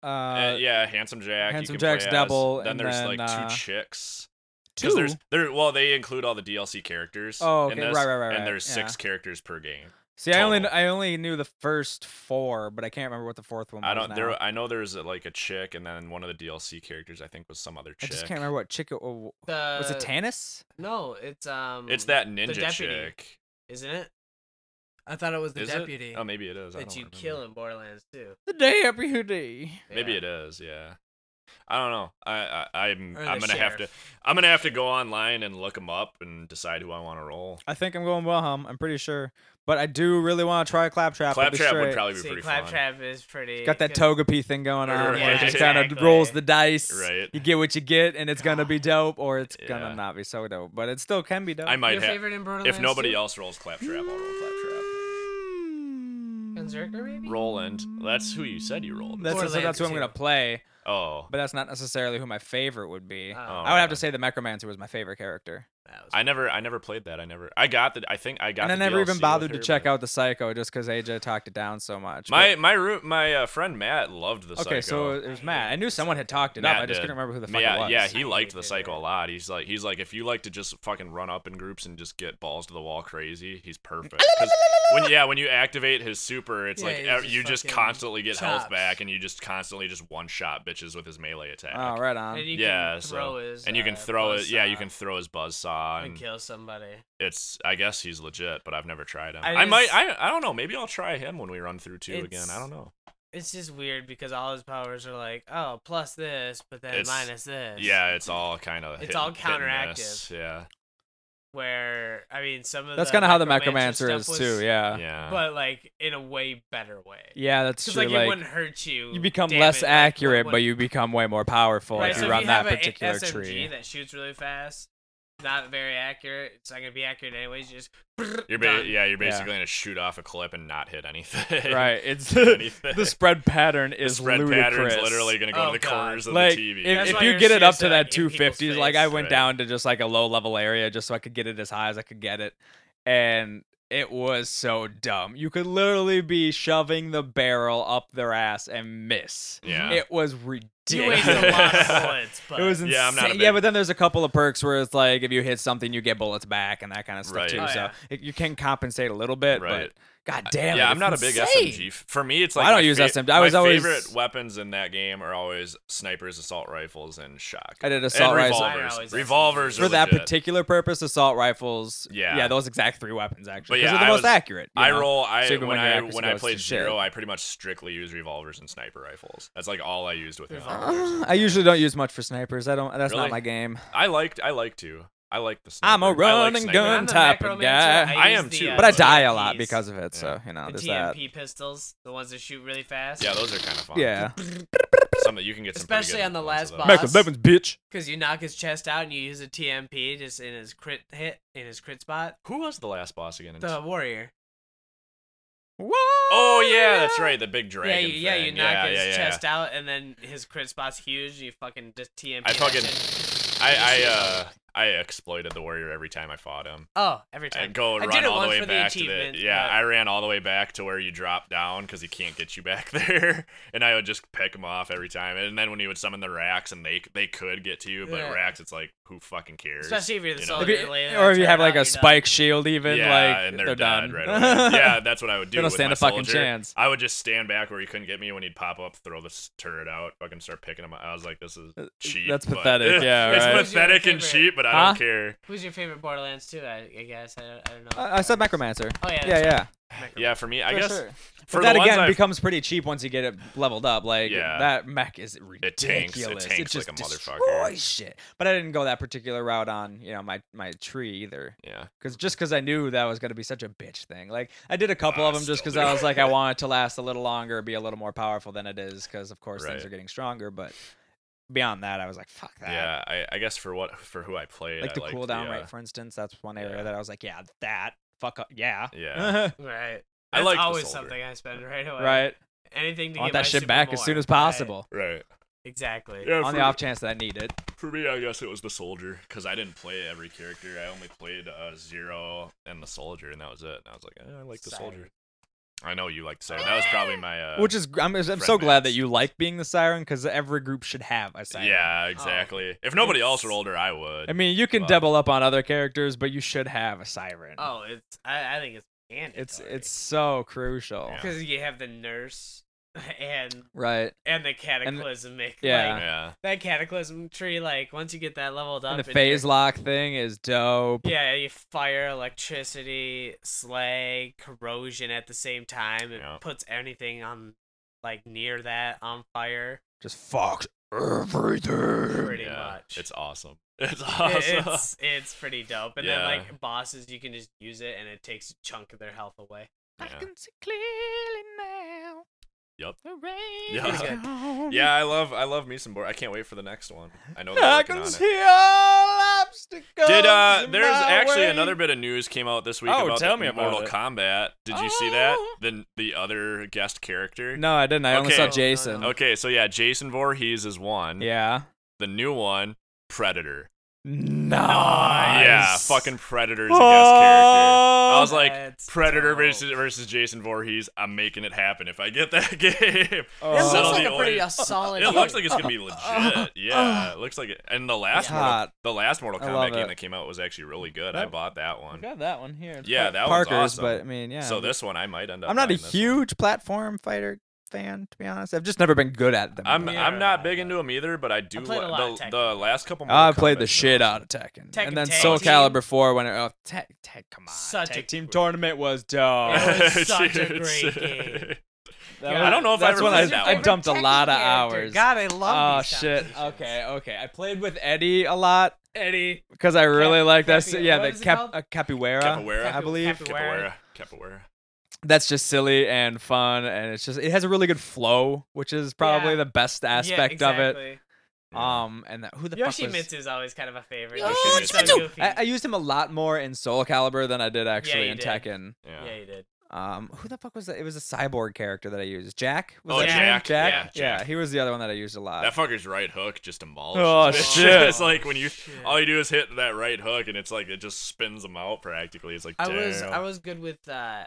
Yeah, Handsome Jack. Handsome you can Jack's play as. double, Then and there's then, like 2 chicks. two. They include all the DLC characters. Oh, in okay, this, right. And there's Yeah. 6 characters per game. See, total. I only knew the first 4, but I can't remember what the 4th one was. I don't. now. I know there's like a chick, and then one of the DLC characters I think was some other I chick. just can't remember what chick. Was it Tannis? No, it's It's that ninja deputy. chick. Isn't it? I thought it was the Is deputy. it? Oh, maybe it is. I That don't you remember. kill in Borderlands 2. The deputy. Maybe Yeah. it is. Yeah. I don't know. I'm Or the gonna have to. sheriff. I'm gonna have to go online and look them up and decide who I want to roll. I think I'm going Wilhelm. I'm pretty sure, but I do really want to try Claptrap. I'll be Claptrap would straight. probably be See, pretty fun. Claptrap is pretty. Got that 'cause- Togepi thing going on, where it just kind of exactly. rolls the dice. Right. You get what you get, and it's gonna be dope, or it's Yeah. gonna not be so dope. But it still can be dope. I might Your have. favorite in Borderlands If nobody 2? else rolls Claptrap, I'll roll Claptrap. Berserker, maybe? Roland. That's who you said you rolled. That's Borderlands who I'm 2. gonna play, Oh. but that's not necessarily who my favorite would be. Oh. I would have to yeah. say the Necromancer was my favorite character. That was I never played that. I got the. I think I got. And I the never even DLC bothered with to her, check but- out the Psycho just because AJ talked it down so much. My friend Matt loved the But- Psycho. okay, so it was Matt. I knew someone had talked it Matt up. I just did. couldn't remember who the fuck yeah, it was. Yeah, he I liked the hated Psycho it. a lot. He's like, if you like to just fucking run up in groups and just get balls to the wall crazy, he's perfect. 'Cause when you activate his super, it's Yeah, like he just you just fucking constantly get health chops. back, and you just constantly just one shot bitches with his melee attack. Oh, right on. And you Yeah, can so throw his. and you can throw it. Yeah, you buzzsaw can throw his buzzsaw, and and kill somebody. it's. I guess he's legit, but I've never tried him. I I might. just- I don't know. Maybe I'll try him when we run through 2 again. It's- I don't know. It's just weird because all his powers are like, oh, plus this, but then It's- minus this. Yeah, it's all kind of. It's all counteractive. Yeah. Where I mean, some of That's the kind of how the Necromancer Necromancer is stuff too. was- Yeah. Yeah. But like in a way better way. Yeah, that's Because true. like it wouldn't hurt you. you become damage, less like, accurate, but when- you become way more powerful right, if so you run if you that have particular a SMG tree. that shoots really fast, not very accurate. It's not gonna be accurate anyways. You just You're done. you're basically gonna shoot off a clip and not hit anything. Right. It's Anything. the spread pattern The is spread ludicrous. pattern's literally gonna go Oh, to the God. corners of Like the TV. That's if why you you're get it up to seriously, that like, in people's 250s, like I face. went Right. down to just like a low level area just so I could get it as high as I could get it, and it was so dumb. You could literally be shoving the barrel up their ass and miss. Yeah. It was You ridiculous. waste a lot of bullets, but It was insane. Yeah, I'm not a Yeah, big- but then there's a couple of perks where it's like if you hit something, you get bullets back and that kind of stuff Right. too. Oh, so yeah. you can compensate a little bit, Right. but god damn it. Yeah, I'm it's not a big insane. SMG. For me, it's Well, like I don't my use SMG. I my was always- favorite weapons in that game are always snipers, assault rifles, and shotguns. I did assault and rifles. Mine are revolvers. always Revolvers For are that legit. particular purpose, assault rifles. Yeah. those exact 3 weapons actually. But Because yeah, they're the I most was- accurate. you I know? roll. So even When your I accuracy when I goes played to shit. Zero, I pretty much strictly use revolvers and sniper rifles. That's like all I used with him. I usually don't use much for snipers. I don't. That's Really? not my game. I like to. I like the sniper. I'm a I like run and sniping. gun I'm the type of Necromancer, guy. I use am the, too, But I but- die a lot TMPs, because of it. So you know, The there's that. TMP pistols, the ones that shoot really fast. Yeah, those are kind of fun. Yeah. Some that you can get some pretty Especially good on the ones last of boss. those. Mac 11's bitch. Because you knock his chest out and you use a TMP just in his crit hit, in his crit spot. Who was the last boss again? The warrior. Whoa. Oh yeah, that's right. The big Yeah, dragon. you thing. knock his yeah. chest out and then his crit spot's huge. You fucking just TMP. I that fucking- shit. I exploited the warrior every time I fought him. Oh, every I time. go I run did it all the once way for the back to the achievement, yeah. but- I ran all the way back to where you drop down because he can't get you back there, and I would just pick him off every time. And then when he would summon the Rax, and they could get to you, but Yeah. Rax, it's like who fucking cares? Especially if you're the you know? soldier. If you- later, or if you turn have like out, a you're spike shield, even yeah, like and they're, they're dead done. right away. Yeah, that's what I would do. They don't with stand my a fucking soldier. chance. I would just stand back where he couldn't get me when he'd pop up, throw this turret out, fucking start picking him up. I was like, this is cheap. That's but- pathetic, yeah, it's right. pathetic and Who's your cheap, but I Huh? don't care. Who's your favorite Borderlands 2? I guess I don't know. I said Necromancer. Oh yeah. Yeah, that's yeah. right. Yeah, for me, I For guess sure. for But that the ones again I've- becomes pretty cheap once you get it leveled up. Like Yeah. that mech is It ridiculous. tanks just like a motherfucker. destroys shit. But I didn't go that particular route on my tree either. Yeah. Because I knew that was gonna be such a bitch thing. Like I did a couple of them just still because do. I was like I want it to last a little longer, be a little more powerful than it is. Because of course things Right. are getting stronger. But beyond that, I was like fuck that. Yeah, I guess for who I played, Like I the liked cooldown the, rate, for instance. That's one area yeah. that I was like, yeah, that fuck up, yeah. Yeah. Right. I That's like the always soldier. something I spend right away. right. Anything to I want get that my shit super back as soon more. as possible. Right. Exactly. Yeah, On the off chance that I need it. For me, I guess it was the soldier because I didn't play every character. I only played Zero and the soldier, and that was it. And I was like, I like the Same. soldier. I know you like the siren. That was probably my. Which is, I'm so glad that you like being the siren, because every group should have a siren. Yeah, exactly. If nobody else rolled her, I would. I mean, you can But- double up on other characters, but you should have a siren. Oh, I think it's mandatory. It's so crucial. Yeah. because you have the nurse and Right. the cataclysmic. yeah. Like, Yeah. that cataclysm tree. Like once you get that leveled up, And the and phase you're- lock thing is dope. Yeah, you fire electricity, slag, corrosion at the same time. It Yeah. puts anything on, like near that, on fire. Just fucked everything. Pretty Yeah. much. It's awesome. It's awesome. It's pretty dope. And Yeah. then like bosses, you can just use it, and it takes a chunk of their health away. I Yeah. can see clearly now. Yup. The rain Yeah. is gone. Yeah, I love me some board. I can't wait for the next one. I know they're I working can on it. see all obstacles. Did in there's my actually way. another bit of news came out this week Oh, about tell the me about Mortal it. Kombat. Did you see that? Oh. The other guest character? No, I didn't. I only saw Okay. Jason. Okay, so yeah, Jason Voorhees is one. Yeah. The new one, Predator. Nice. Yeah, fucking Predator's a guest character. I was like, That's Predator dope. versus Jason Voorhees. I'm making it happen if I get that game. Oh. It So looks like the a pretty only- solid. It looks game. like it's gonna be legit. Yeah, it looks like it. And the last Hot. Mortal I love Kombat game it. that came out was actually really good. I Yep. bought that I one. got that one here. It's Yeah, that one's Parker's, awesome. but I mean, yeah. So this one I might end up. I'm not a buying this one. huge platform fighter fan, to be honest. I've just never been good at them. I'm Yeah. not big into them either, but I do. played a lot of the Tekken. last couple. I Mortal played the Kombat's shit been out of Tekken. Tekken And then Tag Soul Team. Calibur 4 when it Tech come on. Such a Tag Team great- tournament was dope. It was such a Dude, great game. I don't know if I that's ever when played that I one. dumped a lot of hours. God, I love Oh these shit. competitions. Okay. I played with Eddie a lot Eddie. because I really like that. Capi- Yeah, what the is it called? Capoeira. Capoeira. I believe. Capoeira. That's just silly and fun, and it has a really good flow, which is probably Yeah. the best aspect yeah, of it. exactly. And who the fuck was? Yoshimitsu is always kind of a favorite. Yoshimitsu. He's so goofy. I used him a lot more in Soul Calibur than I did actually you in did. Tekken. Yeah. Yeah, you did. Who the fuck was that? It was a cyborg character that I used. Jack? Was Oh, that his name? Jack. Jack? Yeah, Jack. he was the other one that I used a lot. That fucker's right hook just demolishes. Oh, it. shit. It's like when you Shit. all you do is hit that right hook and it's like it just spins them out practically. It's like I damn. was good with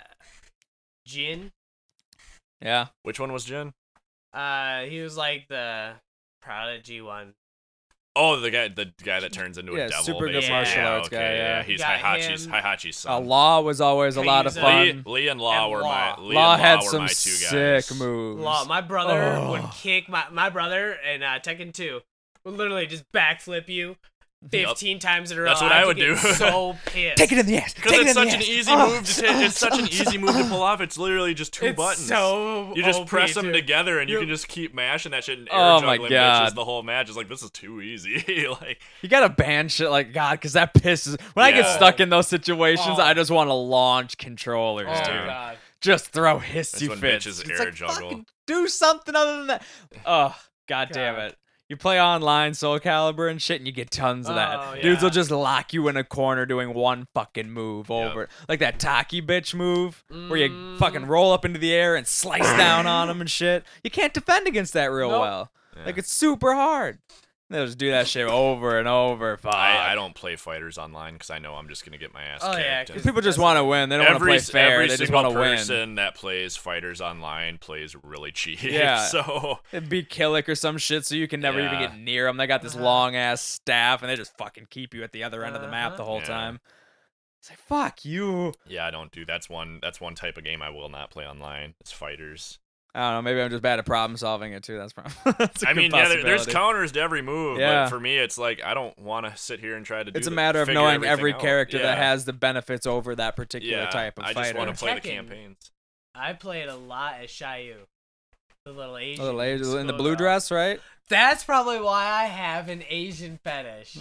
Jin. Yeah. Which one was Jin? He was like the prodigy one. Oh, the guy that turns into Yeah, a devil. super good basically. martial arts okay, guy, yeah. He's Got Heihachi's him. Heihachi's son. Law was always a lot of Crazy. fun. Lee and Law And were Law. my Lee Law and had Law were some my two sick guys. moves. Law, my brother would Oh. kick my brother in Tekken 2 would literally just backflip you 15 times in a row. That's what I would get do. So pissed. Take it in the ass. Because Take it's it in such the an ass. easy Oh, move to take. It's such an easy move to pull off. It's literally just two It's buttons. so You just OP, press them too. together and you You're- can just keep mashing that shit and air Oh my juggling God. bitches the whole match. It's like this is too easy. Like You gotta ban shit like God, because that pisses. When I get Yeah. stuck in those situations, Oh. I just want to launch controllers, Oh, dude. God. Just throw That's hissy when fits. bitches It's air like, juggle. fucking do something other than that. Oh, God damn God. it. You play online Soul Calibur and shit, and you get tons of that. Oh, Dudes will yeah. just lock you in a corner doing one fucking move over. Like that Taki bitch move, where you fucking roll up into the air and slice down on them and shit. You can't defend against that real Nope. well. Yeah. Like, it's super hard. They'll just do that shit over and over. Fuck. I don't play fighters online because I know I'm just gonna get my ass Oh, kicked. yeah, and 'cause People just want to win. They don't want to play fair. Every They just single want to win. person that plays fighters online plays really cheap. Yeah. So It'd be Killick or some shit, so you can never even Yeah. get near them. They got this long ass staff, and they just fucking keep you at the other end of the map the whole Yeah. time. It's like fuck you. yeah, I don't do that's one type of game I will not play online. It's fighters. I don't know. Maybe I'm just bad at problem solving it too. That's probably. That's a I good mean, yeah, there's possibility. counters to every move, Yeah. but for me, it's like I don't want to sit here and try to do. It's a matter of figure knowing everything every out. character that Yeah. has the benefits over that particular Yeah, type of I fighter. just want to play the Tekken. campaigns. I played a lot as Shayu. The little Asian. Oh, the lady in the schoolgirl. blue dress, right? That's probably why I have an Asian fetish.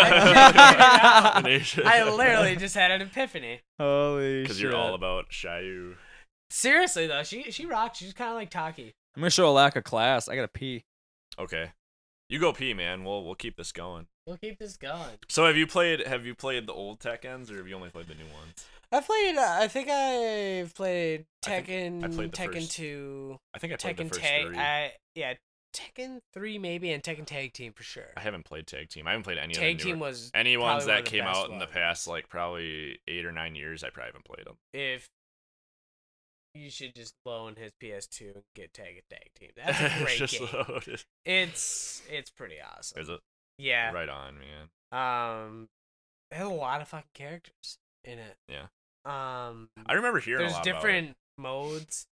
Because I literally just had an epiphany. Holy shit! you're all about Shayu. Seriously though, she rocks. She's kind of like Taki. I'm gonna show a lack of class. I gotta pee. Okay, you go pee, man. We'll keep this going. We'll keep this going. So have you played the old Tekkens or have you only played the new ones? I played. I think I've played I think Tekken, I played the Tekken first- 2, I think I played Tekken the first Tag. three. Tekken 3 maybe, and Tekken Tag Team for sure. I haven't played Tag Team. I haven't played any Tag of the Team newer. was Any ones probably one that of the came best out in the ones. past, like probably 8 or 9 years. I probably haven't played them. If you should just loan his PS2 and get Tag Team. That's a great Just game. loaded. It's pretty awesome. Is it? Yeah. Right on, man. It has a lot of fucking characters in it. Yeah. I I remember hearing a there's lot different modes.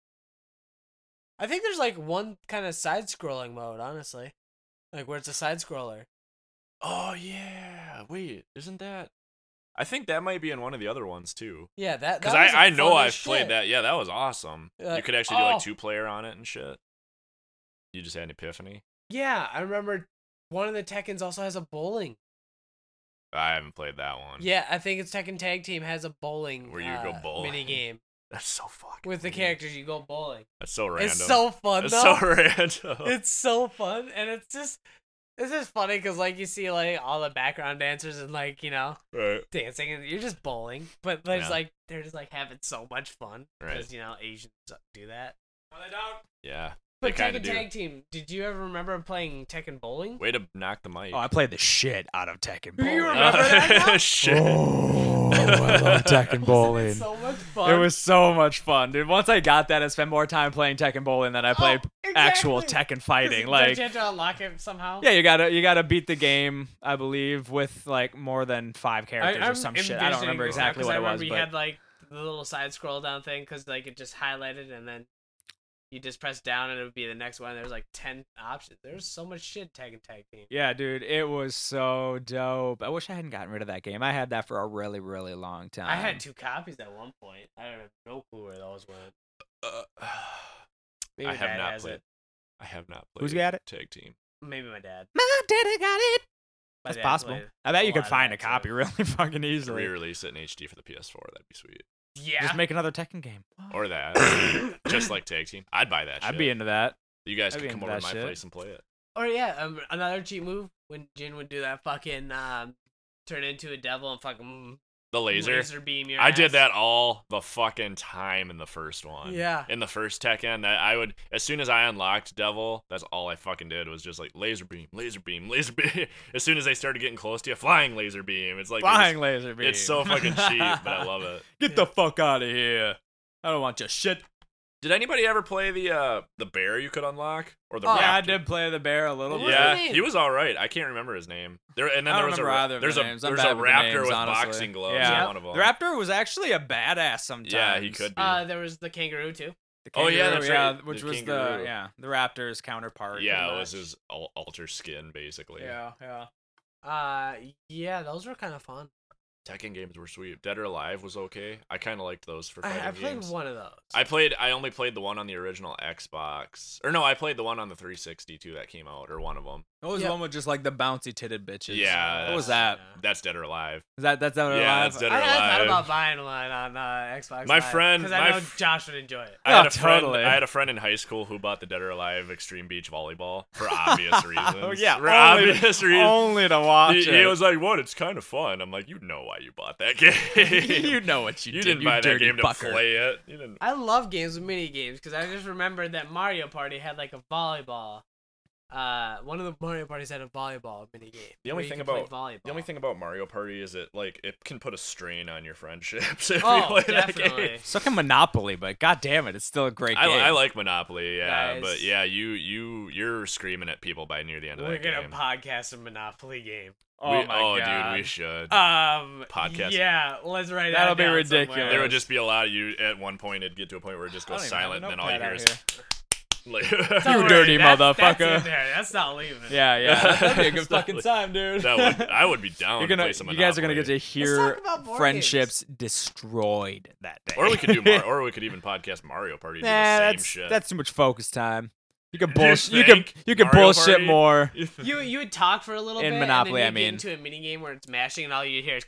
I think there's like one kind of side-scrolling mode, honestly, like where it's a side-scroller. Oh yeah. Wait, isn't that? I think that might be in one of the other ones too. Yeah, that Because was I know fun as I've played shit. that. Yeah, that was awesome. You Like, could actually do like oh. 2-player on it and shit. You just had an epiphany. Yeah, I remember one of the Tekkens also has a bowling. I haven't played that one. Yeah, I think it's Tekken Tag Team has a bowling Where you go bowling. mini game That's so fucking with the weird. characters. You go bowling. That's so random. It's so fun It's though. so random. It's so fun, and it's just funny because like you see like all the background dancers and like right. dancing, and you're just bowling, but there's Yeah. like they're just like having so much fun Right. because Asians do that. No, they don't. Yeah. But they kinda Tekken do. Tag Team, did you ever remember playing Tekken Bowling? Way to knock the mic. Oh, I played the shit out of Tekken Do Bowling. you remember that now? Shit. Oh, I love Tekken Bowling. It's so much fun. It was so much fun, dude. Once I got that, I spent more time playing Tekken Bowling than I played actual exactly. Tekken fighting. Don't Like, you have to unlock it somehow? yeah, you gotta beat the game, I believe, with like more than 5 characters or some shit. I don't remember exactly what it was, I remember you but had like the little side scroll down thing because like it just highlighted and then you just press down and it would be the next one. There's like 10 options. There's so much shit Tekken Tag Team. yeah, dude, it was so dope. I wish I hadn't gotten rid of that game. I had that for a really, really long time. I had 2 copies at one point. I have no clue where those went. Maybe I my have dad not has played. it. I have not played. Who's got it? Tag Team. Maybe my dad. My daddy got it. My That's dad possible. played I bet a you could lot of find a that, too. copy really fucking easily. Re-release it in HD for the PS4. That'd be sweet. Yeah. Just make another Tekken game. Or that. Just like Tag Team. I'd buy that shit. I'd be into that. You guys I'd could be come into over to that my shit. place and play it. Or yeah, another cheat move when Jin would do that fucking turn into a devil and fucking The laser. beam your I ass. did that all the fucking time in the first one. Yeah. In the first Tekken, I would, as soon as I unlocked Devil, that's all I fucking did was just like laser beam, laser beam, laser beam. As soon as they started getting close to you, flying laser beam. It's like Flying laser beam. It's so fucking cheap, but I love it. Get the fuck out of here. I don't want your shit. Did anybody ever play the bear you could unlock or the Oh, raptor? Yeah, I did play the bear a little What bit. was Yeah, his name? he was all right. I can't remember his name. There and then I there don't was remember either of there's the a names. I'm there's a bad with the raptor names, with honestly. boxing gloves. Yeah. in one of them. The raptor was actually a badass sometimes. Yeah, he could be. There was the kangaroo too. The Oh, yeah, kangaroo, that's right. Which The was kangaroo. the raptor's counterpart. Yeah, pretty it was much. his alter skin basically. Yeah. Yeah, those were kind of fun. Tekken games were sweet. Dead or Alive was okay. I kind of liked those for fighting I played games. one of those. I only played the one on the original Xbox. Or no, I played the one on the 360 too that came out, or one of them. What was Yep. the one with just like the bouncy titted bitches? Yeah, What was that? That's Dead or Alive. That's that Yeah, alive? that's Dead or I thought Alive. about buying one on Xbox. My friend- because I my know f- Josh would enjoy it. I had Oh, a friend. totally. I had a friend in high school who bought the Dead or Alive Extreme Beach Volleyball for obvious reasons. Oh yeah, for only, obvious reasons. only to watch He it. was like, "What? It's kind of fun." I'm like, "You know why you bought that game? you know what you, You did, didn't you buy that dirty game to fucker. play it. You didn't." I love games with mini games because I just remembered that Mario Party had like a volleyball. One of the Mario Parties had a volleyball mini game. The only where you thing could play about volleyball. the only thing about Mario Party is it can put a strain on your friendships if Oh, you play that game. definitely. So can Monopoly, but god damn it, it's still a great game. I like Monopoly, yeah, Guys. but yeah, you're screaming at people by near the end of We're that gonna game. podcast a Monopoly game. Oh my god, dude, we should. Podcast. Yeah, let's write That'll that be down ridiculous. somewhere. There would just be a lot of you at one point. It'd get to a point where it just I goes don't even have silent, a and then all you notepad hear out is here. like, Don't You worry, dirty that's motherfucker. in there. That's not leaving. Yeah, that'd be a good It's not fucking like- time, dude. I would be down You're to gonna, play some you guys are gonna get Monopoly. to hear talk about board friendships destroyed that day. Or we could do, or we could even podcast Mario Party. Do Nah, the same that's shit. that's too much focus time. You can You bullshit. You can think? you can Mario bullshit Party? more. You would talk for a little In bit, Monopoly, I and then you mean. get into a mini game where it's mashing, and all you hear is.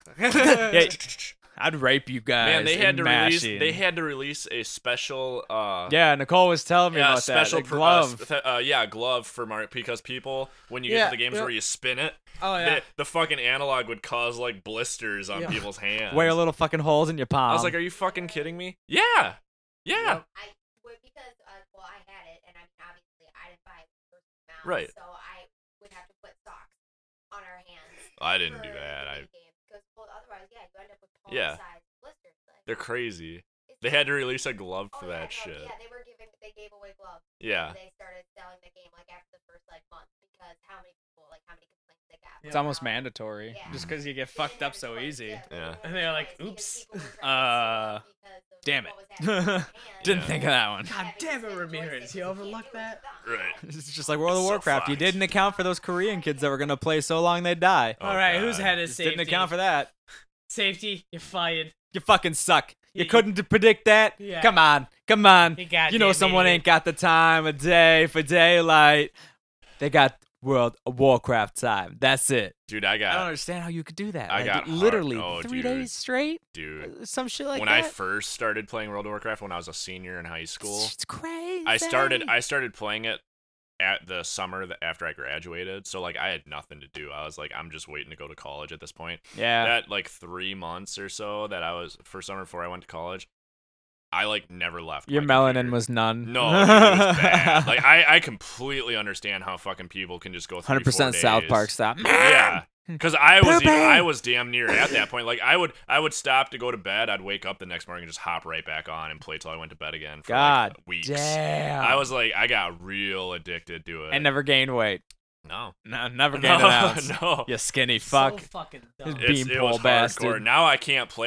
Yeah, I'd rape you guys. Man, they had in to release. mashing. They had to release a special. Yeah, Nicole was telling me Yeah, about special that. The glove. glove for Mario because people when you get Yeah, to the games yeah. where you spin it, Oh yeah. the fucking analog would cause like blisters on Yeah. people's hands. Wear little fucking holes in your palm. I was like, "Are you fucking kidding me?" Yeah, yeah. I would because well I had it and I mean obviously I didn't buy it first amount, Right. so I would have to put socks on our hands. I didn't for do the that. mini game, because well otherwise you end up with Yeah. palm-sized blisters. Like, They're crazy. it's They had to release a glove for Oh, yeah, that no, shit. Yeah, they gave away gloves. Yeah. And they started selling the game like after the first like month because how many complaints they got. It's almost mandatory. Yeah. Just because you get They fucked didn't up have a so choice, easy. they Yeah. didn't have And a they're like, choice because oops. people were trying to sue them because of Damn it. what was happening in Japan. Didn't Yeah. think of that one. God Having damn the it, same Ramirez. joysticks, You can't overlooked do it that? with them. Right. It's just like World of It's so Warcraft. You fucked. didn't account for those Korean kids that were gonna play so long they'd die. Oh, All right, whose God. head is Just safety? didn't account for that. Safety, you're fired. You fucking suck. You You- couldn't predict that? Yeah. Come on. Come on. You goddamn You know someone idiot. ain't got the time of day for daylight. They got World of Warcraft time. That's it. Dude, I I don't got, understand how you could do that. I Like, got hard- literally oh, 3 dude. days straight? dude. Some shit like When that. I first started playing World of Warcraft, when I was a senior in high school, It's crazy. I started playing it at the summer after I graduated. So like I had nothing to do. I was like, I'm just waiting to go to college at this point. Yeah. That like 3 months or so that I was for summer before I went to college, I like never left. Your my melanin computer. was none. No, dude, it was bad. Like I completely understand how fucking people can just go 3-4 100% South days. Park style. Yeah. Because I was Poopy! I was damn near at that point. Like I would stop to go to bed. I'd wake up the next morning and just hop right back on and play till I went to bed again for God like weeks. damn. I was like, I got real addicted to it. And never gained weight. no, No, never gained an ounce. no. You skinny fuck. So fucking dumb. Just It beanpole was bastard. hardcore. Now I can't play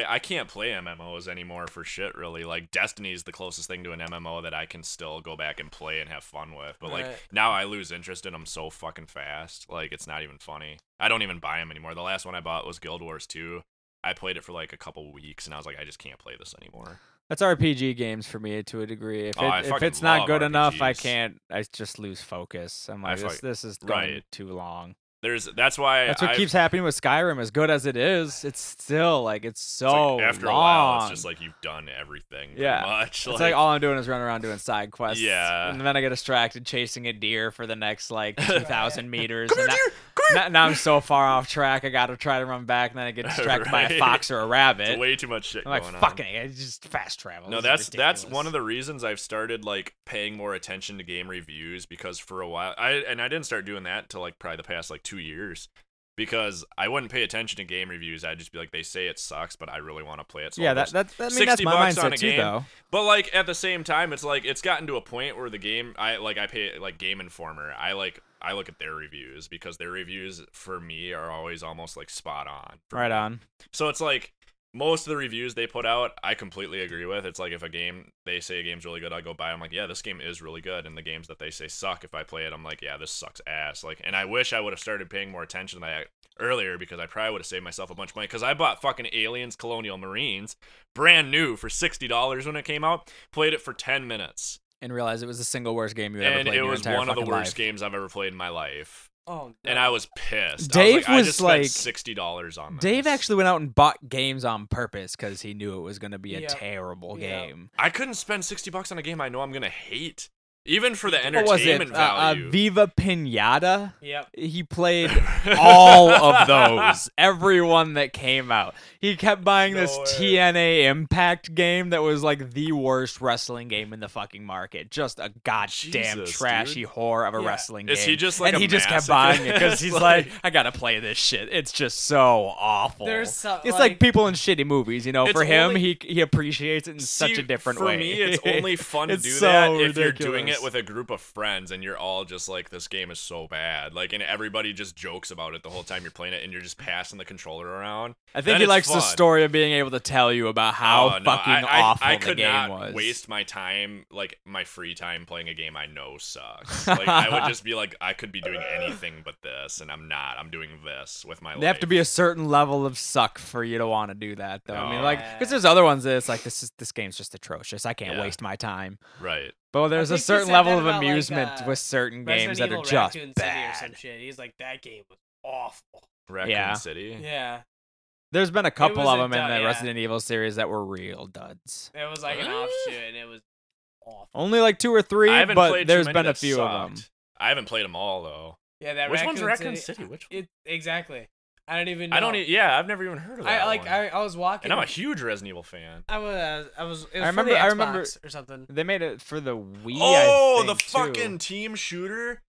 MMOs anymore for shit really. Like Destiny's the closest thing to an MMO that I can still go back and play and have fun with. But like Right. now I lose interest in them so fucking fast. Like it's not even funny. I don't even buy them anymore. The last one I bought was Guild Wars 2. I played it for like a couple weeks and I was like, I just can't play this anymore. That's RPG games for me to a degree. If, Oh, I if fucking it's not love good enough, I RPGs. can't. I just lose focus. I'm like, this is going right. too long. That's why That's what I've- keeps happening with Skyrim. As good as it is, it's still like it's it's so like, after long. a while it's just like you've done everything pretty Yeah. much. It's like all I'm doing is running around doing side quests. Yeah. And then I get distracted chasing a deer for the next like 2,000 meters. And now I'm so far off track, I gotta try to run back, and then I get distracted by a Right. fox or a rabbit. It's way too much shit I'm like, going on. fucking, it's just fast travel. No, This is that's ridiculous. one of the reasons I've started like paying more attention to game reviews because for a while I didn't start doing that until like probably the past like 2 years because I wouldn't pay attention to game reviews. I'd just be like, they say it sucks, but I really want to play it. So Yeah, I'll that just- I mean, that's 60 my bucks on mindset a too, game. though. But like at the same time, it's like it's gotten to a point where the game I pay like Game Informer. I look at their reviews because their reviews for me are always almost like spot on. for Right me. on. So it's like most of the reviews they put out, I completely agree with. It's like if they say a game's really good, I go buy. I'm like, yeah, this game is really good. And the games that they say suck, if I play it, I'm like, yeah, this sucks ass. Like, and I wish I would have started paying more attention to that earlier because I probably would have saved myself a bunch of money. Because I bought fucking Aliens Colonial Marines brand new for $60 when it came out. Played it for 10 minutes, And realize it was the single worst game you ever and played in it your was entire one of the fucking worst life. games I've ever played in my life. Oh, And I was pissed. Dave I was just like- spent $60 on this. Dave actually went out and bought games on purpose because he knew it was going to be a Yeah. terrible Yeah. game. I couldn't spend $60 on a game I know I'm gonna hate, even for the What was it? entertainment value. Viva Pinata? Yep. He played all of those, everyone that came out. He kept buying No this way. TNA Impact game that was like the worst wrestling game in the fucking market. Just a goddamn Jesus, trashy dude. whore of a Yeah. wrestling Is game. he just like and a he just kept masochist? buying it because he's It's like, like- I gotta play this shit. It's just so awful. There's so- it's like- like people in shitty movies, you know. It's For him, only- he appreciates it in such See, a different for way. me, it's only fun to It's do so that if you're doing ridiculous. it with a group of friends and you're all just like, this game is so bad. Like, and everybody just jokes about it the whole time you're playing it and you're just passing the controller around. I think Then he it's likes the fun. story of being able to tell you about how Oh, no, fucking I awful I the could game not was. waste my time, like my free time, playing a game I know sucks. Like, I would just be like, I could be doing anything but this, and I'm not. I'm doing this with my life. They have to be a certain level of suck for you to want to do that, though. I mean, Oh. like, because there's other ones that it's like this game's just atrocious. I can't Yeah. waste my time. right. But there's a think he certain said level that of about, like, amusement with certain games that Resident are Evil just Raccoon City or bad. some shit. He's like, that game was awful. Raccoon Yeah. City. Yeah. There's been a couple was of a them in dud- the yeah. Resident Evil series that were real duds. It was like an What? offshoot, and it was awful. Only like 2 or 3, I haven't but played there's too many been a that few of them. sucked. I haven't played them all though. Yeah, that Which Raccoon one's Raccoon City? City? Which Exactly. I don't even know. I don't. Yeah, I've never even heard of that. I like. one. I was walking. and I'm a huge Resident Evil fan. I was. It was I remember- For the I Xbox remember- or something. They made it for the Wii. Oh, I the think, fucking too. team shooter.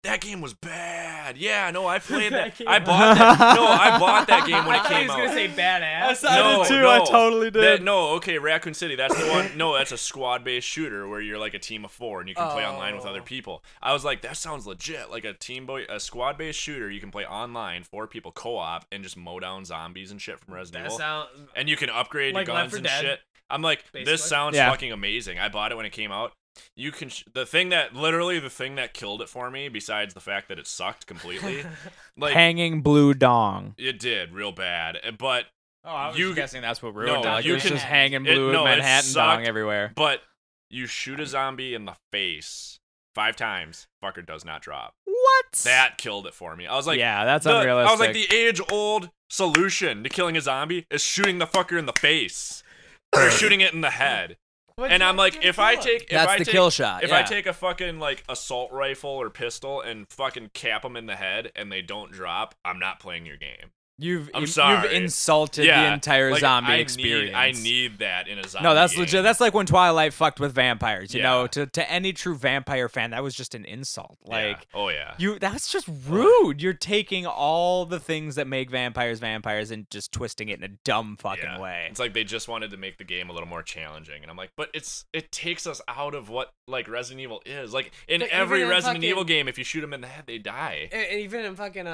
That game was bad. Yeah, no, I played that. That I game- bought that. No, I bought that game when I it thought he came was out. gonna say badass. I did too. I totally did. Okay, Raccoon City. That's the one. No, that's a squad-based shooter where you're like a team of 4 and you can play online with other people. I was like, that sounds legit. Like a squad-based shooter. You can play online, 4 people co-op, and just mow down zombies and shit from Resident That Evil. sound And you can upgrade like your Left guns 4 and Dead, shit. I'm like, this basically. sounds Yeah. fucking amazing. I bought it when it came out. You can the thing that killed it for me, besides the fact that it sucked completely, like Hanging blue dong. it did real bad. But Oh, I was You- just guessing that's what ruined No, it. Like, you it was can- just hanging it- blue no, it Manhattan dong sucked. everywhere. but you shoot a zombie in the face 5 times, fucker does not drop. What? That killed it for me. I was like, yeah, that's I unrealistic. was like, the age-old solution to killing a zombie is shooting the fucker in the face or shooting it in the head. And I'm like, if I take kill shot. If yeah. I take a fucking like assault rifle or pistol and fucking cap them in the head and they don't drop, I'm not playing your game. You've I'm you've sorry. insulted Yeah, the entire like, zombie I experience. need that in a zombie. No, that's game. legit. That's like when Twilight fucked with vampires. You Yeah. know, to any true vampire fan, that was just an insult. Yeah. Like, oh yeah. that's just rude. You're taking all the things that make vampires vampires and just twisting it in a dumb fucking Yeah. way. It's like they just wanted to make the game a little more challenging, and I'm like, but it takes us out of what like Resident Evil is. Like in But every even in Resident fucking- Evil game, if you shoot them in the head, they die. Even in fucking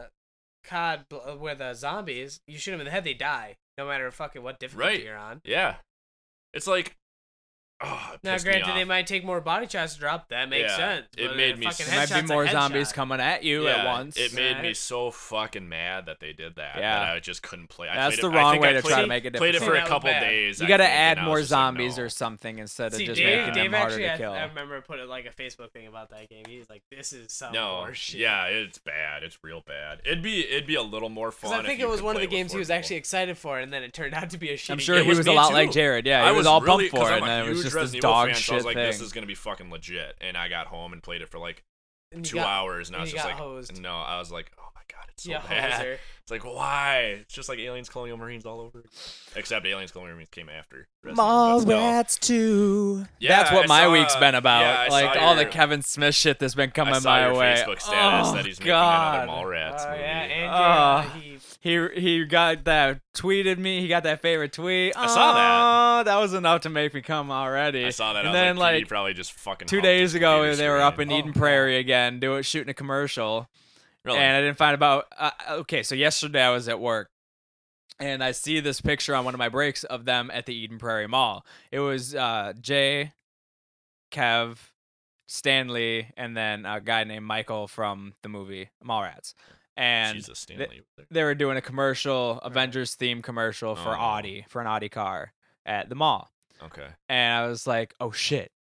COD with zombies, you shoot them in the head, they die, no matter fucking what difficulty Right. you're on. Yeah, it's like, oh, it Now, pissed me granted, they off. might take more body shots to drop. That makes Yeah, sense. it but made a me fucking so- There might be headshot's a more zombies headshot. coming at you at once. It made me Right. so fucking mad that they did that. Yeah. that I just couldn't play. I That's played the it, I wrong think way I to played try to it- make it Played it difficult. for a That was couple bad. days. You I got to think, add and I more was just like, zombies no. or something instead of See, just Dave making them harder actually, to kill. I remember put like a Facebook thing about that game. He's like, "This is some No, horseshit." yeah, it's bad. It's real bad. It'd be a little more fun. Because I think if you it was could one of play the with games he 4 was people. actually excited for, and then it turned out to be a shitty I'm sure It he was was a me lot too. like Jared. Yeah, I he was all really, pumped for 'cause it, I'm and a then it was huge just this Resident Evil dog fan, shit so I was like, thing. this is gonna be fucking legit. And I got home and played it for like And you 2 got- hours, and I and was you just got like, hosed. no, I was like, oh my god, it's so Yeah, bad. hoser. It's like, why? It's just like Aliens Colonial Marines all over. Except Aliens Colonial Marines came after Resident Evil, but still. 2. Yeah, That's what I my saw- week's been about. yeah, I like saw all the your- Kevin Smith shit that's been I coming saw my your way. Facebook status oh, that he's making God. another Mallrats movie. Yeah, and Oh. he He got that tweeted me. He got that favorite tweet. I saw that. Oh, that was enough to make me come already. I saw that. And I was then like, he probably just fucking 2 humped days his ago, computer they were up screen. in Eden Oh, Prairie again, shooting a commercial. Really? And I didn't find about. Okay, so yesterday I was at work, and I see this picture on one of my breaks of them at the Eden Prairie Mall. It was Jay, Kev, Stanley, and then a guy named Michael from the movie Mallrats. And Jesus, Stanley. they were doing a commercial, Avengers themed commercial for Oh, no. Audi, for an Audi car at the mall. Okay. And I was like, oh shit.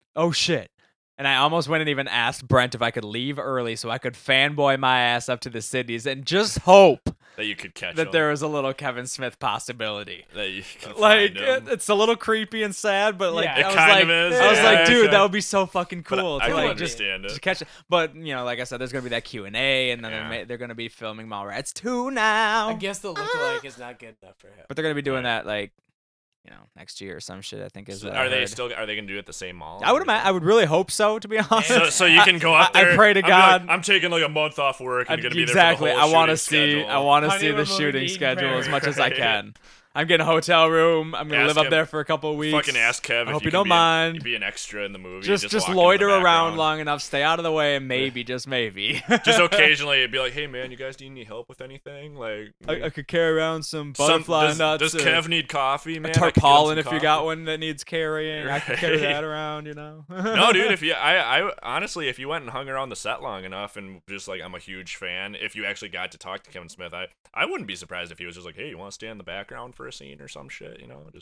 And I almost went and even asked Brent if I could leave early so I could fanboy my ass up to the cities and just hope That you could catch that him. there was a little Kevin Smith possibility. That you could Like, find him. it's a little creepy and sad, but like, Yeah. It I was kind like, of is, I was yeah, like, dude, yeah. that would be so fucking But cool I to can like just understand it. catch it. But you know, like I said, there's gonna be that Q&A, and then Yeah. they're gonna be filming Mallrats 2 now. I guess the lookalike is not good enough for him. But they're gonna be doing Right. that like, you know, next year or some shit. I think is. So what are I they heard. still? Are they gonna do it at the same mall? I would imagine. I would really hope so, to be honest. So you can go up I there. pray to I'll be like, God. I'm taking like a month off work. And gonna be Exactly. there for the whole I want to shooting see. schedule. I want to Honey, see we're the moving shooting to Eden schedule as Prairie. much as I Right. can. I'm getting a hotel room. I'm gonna Ask live up him- there for a couple of weeks. Fucking ask Kev. I if hope you you can don't be mind. Be an extra in the movie. Just walk in the loiter around background. long enough, stay out of the way, and maybe, just maybe. Just occasionally, it'd be like, "Hey man, you guys need any help with anything? Like, I could carry around some butterfly nuts. Does or Kev need coffee, a man? I could get him tarpaulin some if you coffee." got one that needs carrying. I could carry Right. that around, you know. No, dude. If you, I honestly, if you went and hung around the set long enough, and just like, I'm a huge fan. If you actually got to talk to Kevin Smith, I wouldn't be surprised if he was just like, "Hey, you want to stay in the background for a scene or some shit?" You know, just.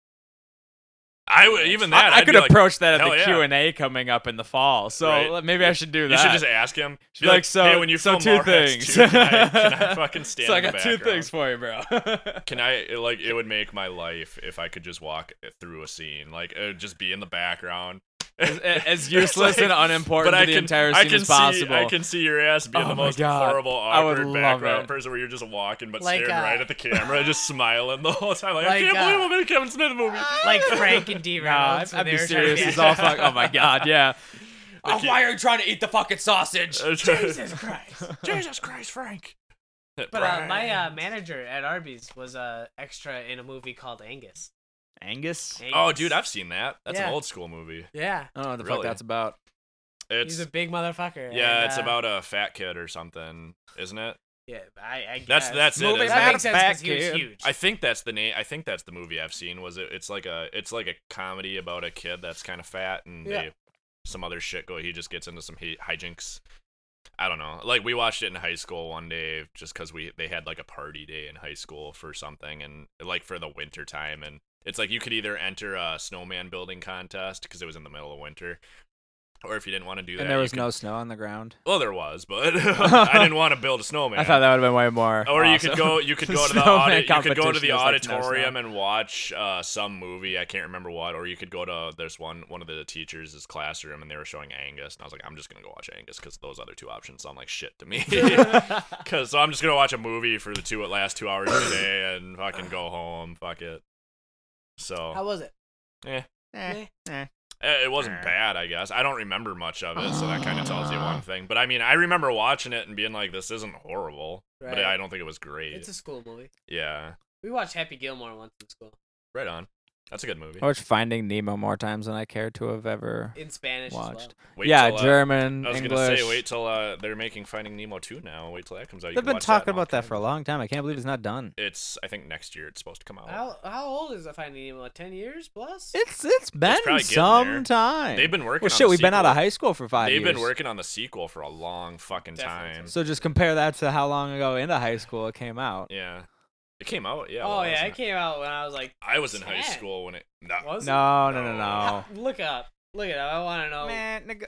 I would even that. I I'd could be like, approach that at hell the yeah. Q&A coming up in the fall. So Right. maybe I should do that. You should just ask him. Be like, so- hey, when you so film two Mallrats things. 2, can I fucking stand So I in the got two background? things for you, bro. Can I like? It would make my life if I could just walk through a scene, like it would just be in the background. as useless It's and unimportant but to I the can, entire I scene can as possible. I can see your ass being Oh the my most God. horrible, I would awkward love background it. person where you're just walking but Like, staring right at the camera, just smiling the whole time. Like, I Like, can't believe I'm in a Kevin Smith movie. Like Frank and D. No, Reynolds. I'd when be they were serious. trying It's to- all fuck. Oh my God, yeah. Oh, why are you trying to eat the fucking sausage? Jesus Christ. Jesus Christ, Frank. But my manager at Arby's was extra in a movie called Angus. Angus? Oh, dude, I've seen that. That's Yeah. an old school movie. Yeah. I don't know what the Really? fuck that's about. It's He's a big motherfucker. yeah, and, it's about a fat kid or something, isn't it? Yeah, I That's guess. that's it. Movie isn't That it? makes sense because he was kid. huge. I think that's the name. I think that's the movie I've seen. It's like a comedy about a kid that's kind of fat and Yeah. some other shit go. He just gets into some hijinks. I don't know. Like we watched it in high school one day just because they had like a party day in high school for something and like for the winter time, and it's like you could either enter a snowman building contest because it was in the middle of winter, or if you didn't want to do that, And there you was could- no snow on the ground. Well, there was, but I didn't want to build a snowman. I thought that would have been way more. Or you awesome. could go. You could go to the Snowman you could go to the competition is like no auditorium snow. and watch some movie. I can't remember what. Or you could go to there's one of the teachers' classroom and they were showing Angus, and I was like, I'm just gonna go watch Angus because those other two options sound like shit to me. So I'm just gonna watch a movie for the last 2 hours of the day and fucking go home. Fuck it. So How was it? eh. Eh. It wasn't bad, I guess. I don't remember much of it, so that kind of tells you one thing. But I mean, I remember watching it and being like, "This isn't horrible," but Right. I don't think it was great. It's a school movie. Yeah, We watched Happy Gilmore once in school. right on. That's a good movie. I watched Finding Nemo more times than I care to have ever In Spanish watched. as well. Wait Yeah, till, German, I was English. gonna say, wait till they're making Finding Nemo 2 now. Wait till that comes out. You They've can been watch talking in about that all for a kinds. long time. I can't believe it's not done. It's I think next year it's supposed to come out. How old is Finding Nemo? 10 years plus? It's been probably getting some there. time. They've been working Well, on shit, the we've been out of sequel. high school for 5 years. They've been working on the sequel for a long fucking Definitely. time. So just compare that to how long ago into high school it came out. Yeah, it came out. Yeah. Oh, well, yeah, wasn't it came out when I was like. I was in high 10. school when it. Was it? No. Look it up. Look it up. I want to know. Man, nigga.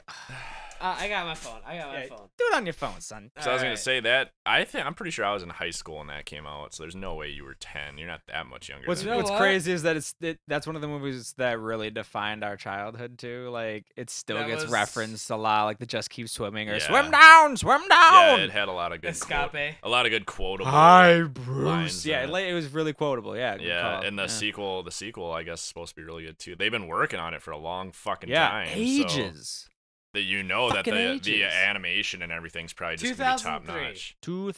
I got my phone. I got my Yeah, phone. do it on your phone, son. So I was gonna Alright. say that I'm pretty sure I was in high school when that came out. So there's no way you were 10. You're not that much younger. What's than know me. what's what? crazy is that that's one of the movies that really defined our childhood too. Like it still That gets was- referenced a lot, like the Just Keep Swimming or Yeah. Swim Down, Swim Yeah, Down. it had a lot of good Escape. a lot of good quotable. Hi, Bruce. lines Yeah, in it. it was really quotable. Yeah. good Yeah, call. and the Yeah. sequel, I guess, is supposed to be really good too. They've been working on it for a long fucking Yeah, time. So ages. that you know that Fucking the ages. animation and everything's probably just gonna be top 2003. notch.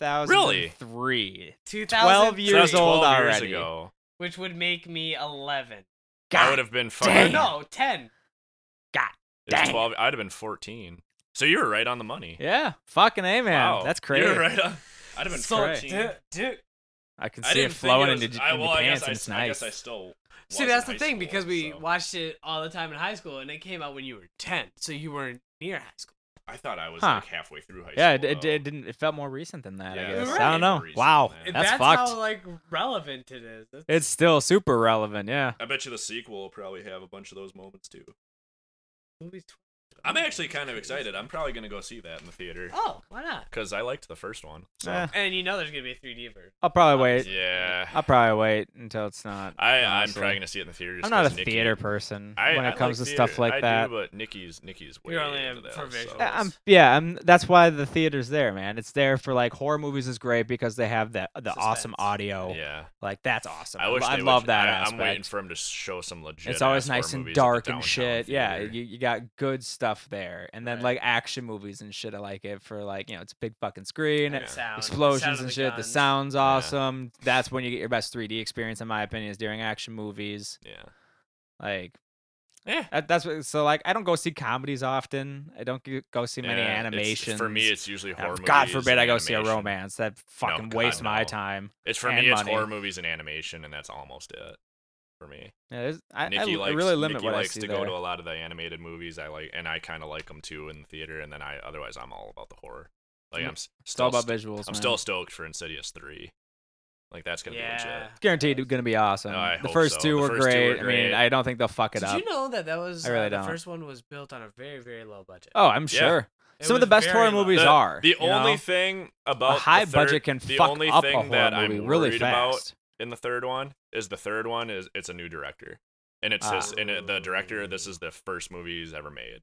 2003. 2000. 12 years So that's 12 old years already. ago. Which would make me 11. I God would have been Or fucking. damn. no, 10. God It was dang. 12. I'd have been 14. So you were right on the money. Yeah, fucking A, man. Wow, That's crazy. You were right on. I'd have been So, 14. dude. I can I see it didn't flowing think it into was, your I pants, guess and it's I nice. guess I still. See, was that's in the high thing school, because we so. watched it all the time in high school, and it came out when you were 10, so you weren't near high school. I thought I was Huh. like halfway through high Yeah, school. it didn't. It felt more recent than that. Yeah, I it guess. was I don't know. more recent Wow, than that. that's That's fucked. how like relevant it is. That's- It's still super relevant. Yeah. I bet you the sequel will probably have a bunch of those moments too. movie's I'm actually kind of excited. I'm probably gonna go see that in the theater Oh, why not? because I liked the first one. So. Eh, And you know there's gonna be a 3D version. I'll probably wait. Yeah. I'll probably wait until it's not. I'm honestly. probably gonna see it in the theater. Just I'm not a 'cause Nikki- theater person I when it like comes to theater. stuff like I that. do, but Nikki's way You're only into that, for so. visuals. That's why the theater's there, man. It's there for like horror movies is great because they have the awesome Suspense. audio. Yeah. Like that's awesome. I wish I they love would, that I, aspect. I'm waiting for him to show some legit. It's always ass nice horror and movies at the dark and downtown shit. Yeah, theater. you got good stuff there, and then Right. like action movies and shit. I like it for like it's a big fucking screen, And sound, explosions the sound of and the shit. The guns. sound's awesome. That's when you get your best 3D experience, in my opinion, is during action movies. Yeah. Like, Yeah. that's what. So like, I don't go see comedies often. I don't go see many Yeah, it's- animations. For me, it's usually horror movies. God forbid and I go see a animation. romance. That fucking God, wastes my no. time. It's for and me. It's money. horror movies and animation, and that's almost it for me. Yeah, I Nikki likes, really limit Nikki what I likes see to there. go to a lot of the animated movies. I like, and I kind of like them too in the theater. And then otherwise, I'm all about the horror. Like Mm. I'm It's all still about visuals. I'm man. still stoked for Insidious 3. Like that's gonna be Yeah. legit. It's guaranteed going to be awesome. No, I the hope first so. two The were first two great. were I mean, great. I don't think they'll fuck it Did up. you know that was I really the don't. first one was built on a very, very low budget? Oh, I'm sure. It Some of the was best very horror low. movies The- are. The you only know? thing about a high the third, budget can the fuck only up a thing horror that movie I'm really worried fast. about in the third one is it's a new director, and it's the director. This is the first movie he's ever made.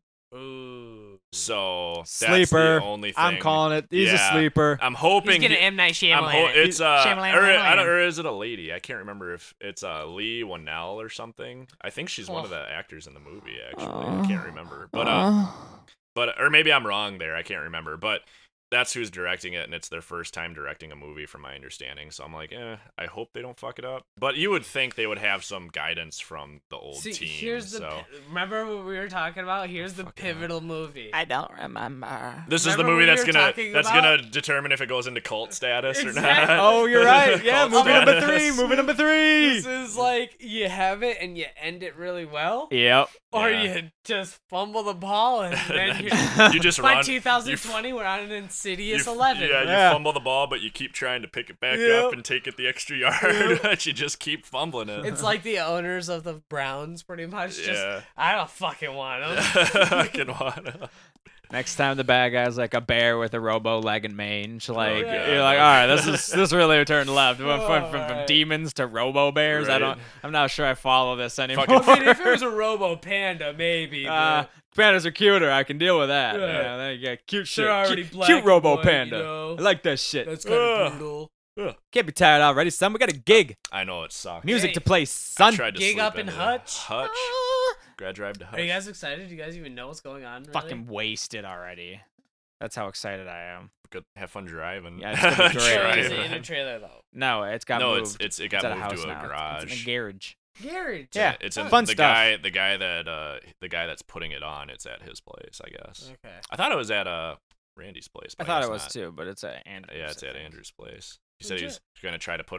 Ooh. So that's Sleeper. the only thing. I'm calling it. He's Yeah. a sleeper. I'm He's hoping. getting M. Night Shyamalan. It's Shyamalan, or is it a lady? I can't remember if it's Lee Whannell or something. I think she's one of the actors in the movie. Actually, I can't remember. But But or maybe I'm wrong there. I can't remember. But that's who's directing it, and it's their first time directing a movie, from my understanding. So I'm like, I hope they don't fuck it up. But you would think they would have some guidance from the old team. Here's the. Remember what we were talking about? Here's the pivotal movie. I don't remember. This is the Remember movie what that's we were gonna talking that's about? gonna determine if it goes into cult status or Exactly. not. Oh, you're right. Yeah, Cult movie number status. 3. Movie number 3. This is like you have it and you end it really well, Yep. or Yeah. you just fumble the ball and then You just by run. 2020 we're on an Insidious You 11. Yeah, you Yeah. fumble the ball, but you keep trying to pick it back Yep. up and take it the extra yard. But you just keep fumbling it. It's like the owners of the Browns, pretty much. Just Yeah. I don't fucking want them. Fucking wanna. Next time the bad guy's like a bear with a robo leg and mange, like God. you're like, all right, this really turned left. We went from Alright. demons to robo bears. Right. I'm not sure I follow this anymore. Fucking- I mean, if it was a Robo Panda, maybe. but Pandas are cuter. I can deal with that. Yeah. Yeah, there you go. Cute shit. They're already Cute, black cute and robo white, panda. you know? I like that shit. that's kind of Ugh. brutal. Can't be tired already, son. We got a gig. I know it sucks. Music Hey. to play, I son. tried to Gig sleep up in into it. Hutch? Hutch. Grad drive to Hutch. Are you guys excited? Do you guys even know what's going on? Really? Fucking wasted already. That's how excited I am. Good. Have fun driving. Yeah, it's gonna be great. Sure, is Driving. it in a trailer though? No, it's got No, moved. it got at a moved house to a now. It's in garage. a garage. Garage. Yeah. It's in Fun the stuff. the guy that's putting it on. It's at his place, I guess. Okay. I thought it was at Randy's place. I but thought guess it was not. too, but it's at Andrews. Yeah, it's I at think. Andrew's place. He said he was gonna try to put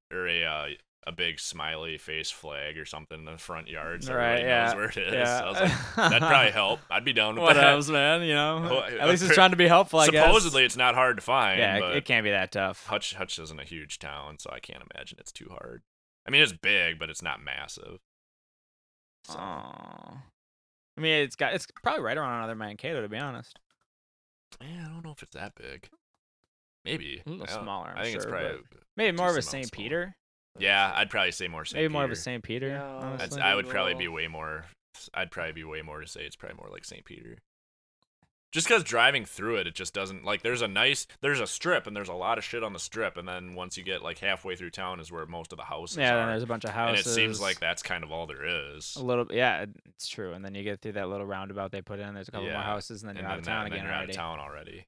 a big smiley face flag or something in the front yard so Right, everybody yeah, knows where it is. yeah. So I was like, that'd probably help. I'd be down with What that. else, man? You know, Well, at least it's trying to be helpful. I guess. Supposedly, it's not hard to find. Yeah, but it can't be that tough. Hutch isn't a huge town, so I can't imagine it's too hard. I mean, it's big, but it's not massive. So, Aw. I mean, it's probably right around another Mankato, to be honest. yeah, I don't know if it's that big. Maybe A little I don't- smaller, I'm I think it's sure, probably. Maybe more of a Decent amount St. smaller. Peter. Yeah, I'd probably say more St. Maybe more of a Peter. St. Peter. Yeah, honestly. I would probably Well- be way more. I'd probably be way more to say it's probably more like St. Peter. Just because driving through it, it just doesn't like. There's a strip, and there's a lot of shit on the strip, and then once you get like halfway through town is where most of the houses Yeah, then are. there's a bunch of and houses. it seems like that's kind of all there is. a little. Yeah, it's true. And then you get through that little roundabout they put in. There's a couple more Yeah, houses, and then you're out of then town and then again you're already. out of town already.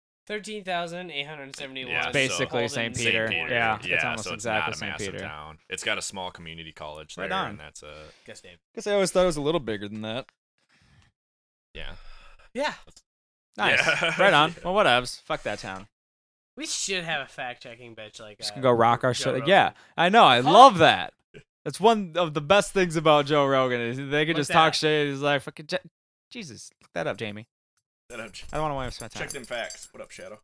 13,871. Yeah, so- Basically St. Peter. Yeah, yeah, it's almost so it's exactly not a St. massive Peter. town. It's got a small community college there, Right on. and that's a Guess Dave. Guess I always thought it was a little bigger than that. yeah. Yeah. Nice. Yeah. Right on. Well, whatevs. Fuck that town. We should have a fact checking bitch like Just go rock our Joe shit. Rogan. Yeah, I know. I love that. That's one of the best things about Joe Rogan is they could What's just talk that? shit. He's like, fucking Jesus, look that up, Jamie. I don't want to waste my time. Check them facts. What up, Shadow?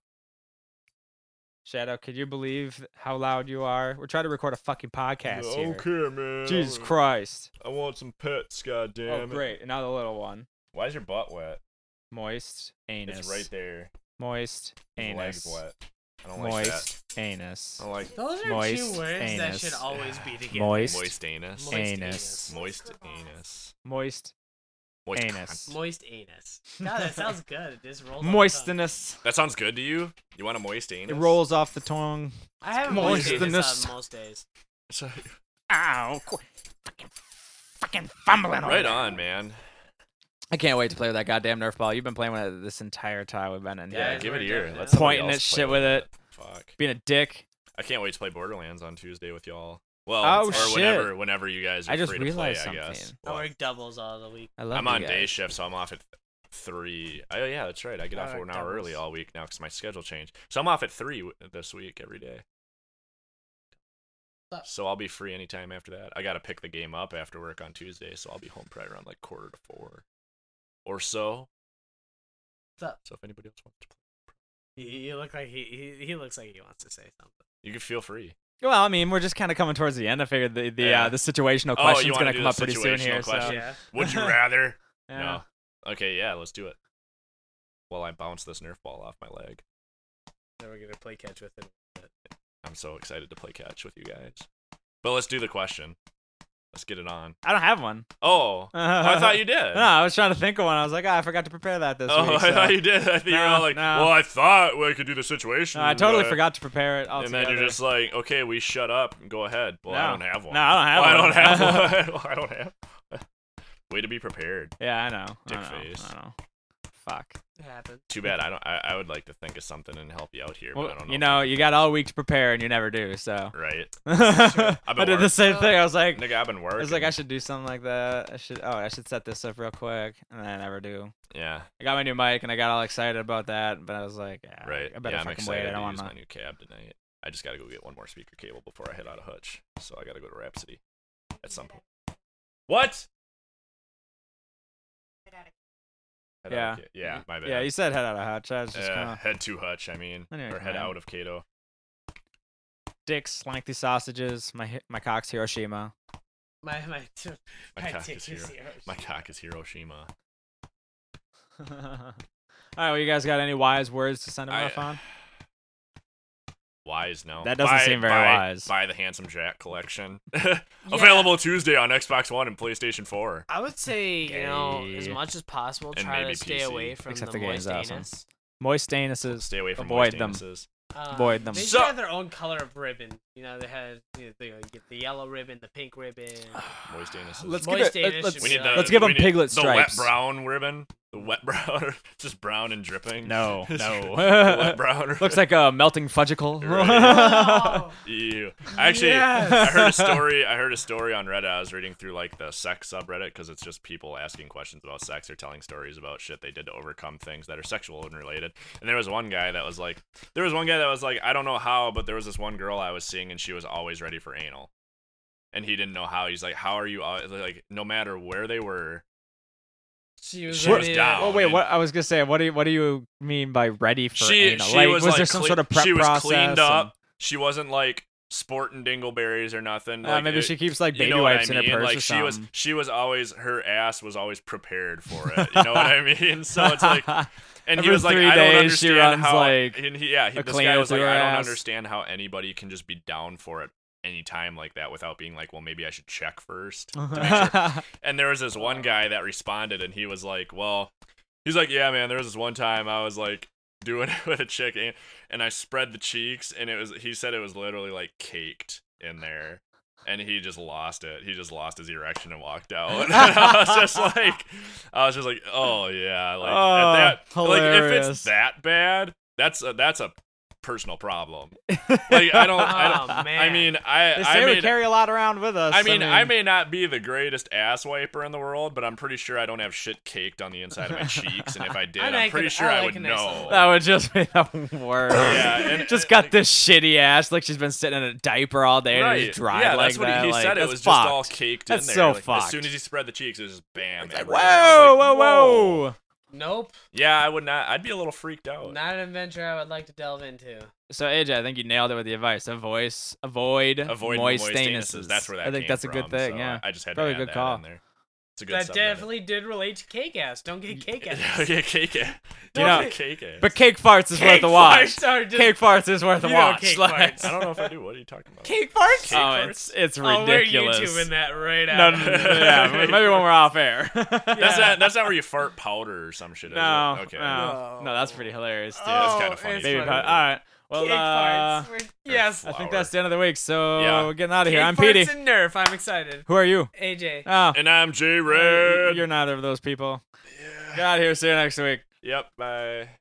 Shadow, could you believe how loud you are? We're trying to record a fucking podcast here. Okay, man. Jesus Christ. I want some pets, goddamn Oh, great. And now the little one. Why is your butt wet? Moist anus. It's right there. Moist His anus. leg's wet. I don't like that. Moist anus. I don't like Those are Moist two words that anus. should always be together. Moist. moist anus. Moist anus. Moist anus. Moist Moist anus. cunt. Moist anus. God, that sounds good. It just rolls off the tongue. Moistiness. That sounds good to you? You want a moist anus? It rolls off the tongue. I have moist anus Moistiness. on most days. So- Ow. Fucking fumbling. right on, man. I can't wait to play with that goddamn Nerf ball. You've been playing with it this entire time we've been in Yeah, here. give it a we're year. done Let now. somebody Pointing else at play shit with it. Fuck. Being a dick. I can't wait to play Borderlands on Tuesday with y'all. Well, Oh, or shit. whenever you guys are I just free to play, realized I guess. something. I Well, work doubles all the week. I love I'm you on day guys. shift, so I'm off at 3. Oh, yeah, that's right. I get off Alright, an hour early doubles. all week now because my schedule changed. So I'm off at 3 this week every day. Sup? So I'll be free anytime after that. I got to pick the game up after work on Tuesday, so I'll be home probably around like 3:45 or so. What's up? So if anybody else wants to play, You look like he looks like he wants to say something. you can feel free. Well, I mean, we're just kind of coming towards the end. I figured the Yeah. the situational Oh, you question's wanna gonna do come the up pretty soon situational here. question? So Yeah. Would you rather? yeah. No. Okay, yeah, let's do it. While I bounce this Nerf ball off my leg. Then we're gonna play catch with it. I'm so excited to play catch with you guys. But let's do the question. Let's get it on. I don't have one. Oh, I thought you did. No, I was trying to think of one. I was like, I forgot to prepare that this Oh, week. I so- thought you did. I think you were No, all like, no. well, I thought I could do the situation. No, I totally but- forgot to prepare it And altogether. then you're just like, okay, we shut up and go ahead. Well, I No. don't have one. No, I don't have Well, one. I don't have one. I don't have. Way to be prepared. Yeah, I know. Dick I know. face. I know. Fuck. It happens. Too bad. I would like to think of something and help you out here, but I Well, don't know. you if know, I you can. got all week to prepare, and you never do. So. Right. I been did the same thing. I was like, Nigga, I've been working. I was like, I should do something like that. I should set this up real quick, and I never do. Yeah. I got my new mic, and I got all excited about that, but I was like, yeah, Right. I better yeah, I'm fucking wait. excited I don't to want use to. my new cab tonight. I just got to go get one more speaker cable before I head out of Hutch. So I got to go to Rhapsody at some point. What? Head Yeah. out of yeah, my bad. Yeah, you said head out of Hutch. I was just kind of head to Hutch, I mean. Anyway, or head man. out of Cato. dicks, lengthy sausages. My cock's Hiroshima. My My cock dick is is Hiro- Hiroshima. My cock is Hiroshima. All right, well, you guys got any wise words to send him off on? Wise, no. That doesn't seem very wise. Buy the Handsome Jack collection. Available Tuesday on Xbox One and PlayStation 4. I would say, you know, as Gay. much as possible, And try maybe to stay PC. away from Except the the game's moist awesome. anus. Moist anuses. Stay away from Avoid moist them. anuses. Avoid them. They So- should have their own color of ribbon. You know, they had the yellow ribbon, the pink ribbon. Moist anuses. Let's Moist give it. anus Let's, should we be need like- the, let's give we them need piglet the stripes. wet brown ribbon. The wet brown. Just brown and dripping. No, The no. wet brown ribbon. Looks like a melting fudgicle. Oh, Ew. Actually, Yes. I heard a story. I heard a story on Reddit. I was reading through like the sex subreddit because it's just people asking questions about sex or telling stories about shit they did to overcome things that are sexual and related. And there was one guy that was like, I don't know how, but there was this one girl I was seeing and she was always ready for anal, and he didn't know how. He's like, how are you? Like, no matter where they were. she was, She was ready to- down. Oh wait, what I was gonna say? What do you mean by ready for She anal? she Like, was was like there some sort of prep she was process? cleaned and- up. She wasn't like sporting dingleberries or nothing. Like, maybe she keeps like you baby know what wipes I in her mean? purse Like or she was always, her ass was always prepared for it. You know what I mean? So it's like, and he Every was like, 3 I don't days, she understand runs, how. like, and this a guy cleaner was like, through her I don't ass. understand how anybody can just be down for it any time like that without being like, well, maybe I should check first. To make sure. And there was this one guy that responded, and he was like, well, he's like, yeah, man, there was this one time I was like doing it with a chick, and I spread the cheeks, and he said it was literally like caked in there. And he just lost it. He just lost his erection and walked out. And I was just like, oh yeah, like Oh, at that, like if hilarious. it's that bad, that's a personal problem. Like I don't. Oh, man. I mean, They say we carry a lot around with us. I mean, I may not be the greatest ass wiper in the world, but I'm pretty sure I don't have shit caked on the inside of my cheeks. And if I did, I'm pretty sure I would know. that would just be the worst. Yeah, and just got this shitty ass, like she's been sitting in a diaper all day and Right. it's dried Yeah, like that's what that. he like, said. It that's was fucked. just all caked That's in so there. Like, fucked. as soon as he spread the cheeks, it was just bam. It's like, everywhere. I whoa, was like, whoa. Nope. Yeah, I would not. I'd be a little freaked out. Not an adventure I would like to delve into. So AJ, I think you nailed it with the advice. Avoid Avoid moist moist anuses. anuses. That's where that I think came that's a good from, thing. so Yeah. I just had Probably to a add good that call. in there. It's a good That subreddit. definitely did relate to cake ass. Don't get cake ass. Okay, cake it. You know, cake it. But cake farts is worth Cake a watch. farts are just- Cake farts is worth a You know watch. cake Like- farts. I don't know if I do. What are you talking about? Cake farts? Cake Oh, farts? it's Oh, ridiculous. we're YouTubing that right No, out. yeah, maybe when we're off air. That's not where you fart powder or some shit. Is No, it? Okay. no, that's pretty hilarious, dude. That's kinda funny. it's Maybe, funny. all right. Well, Cake farts. We're- Yes. I think Flour. that's the end of the week. So Yeah. we're getting out of Cake here. I'm farts Petey. and Nerf. I'm excited. Who are you? AJ. Oh, And I'm J Red. you're neither of those people. Get out of here. See you next week. Yep. Bye.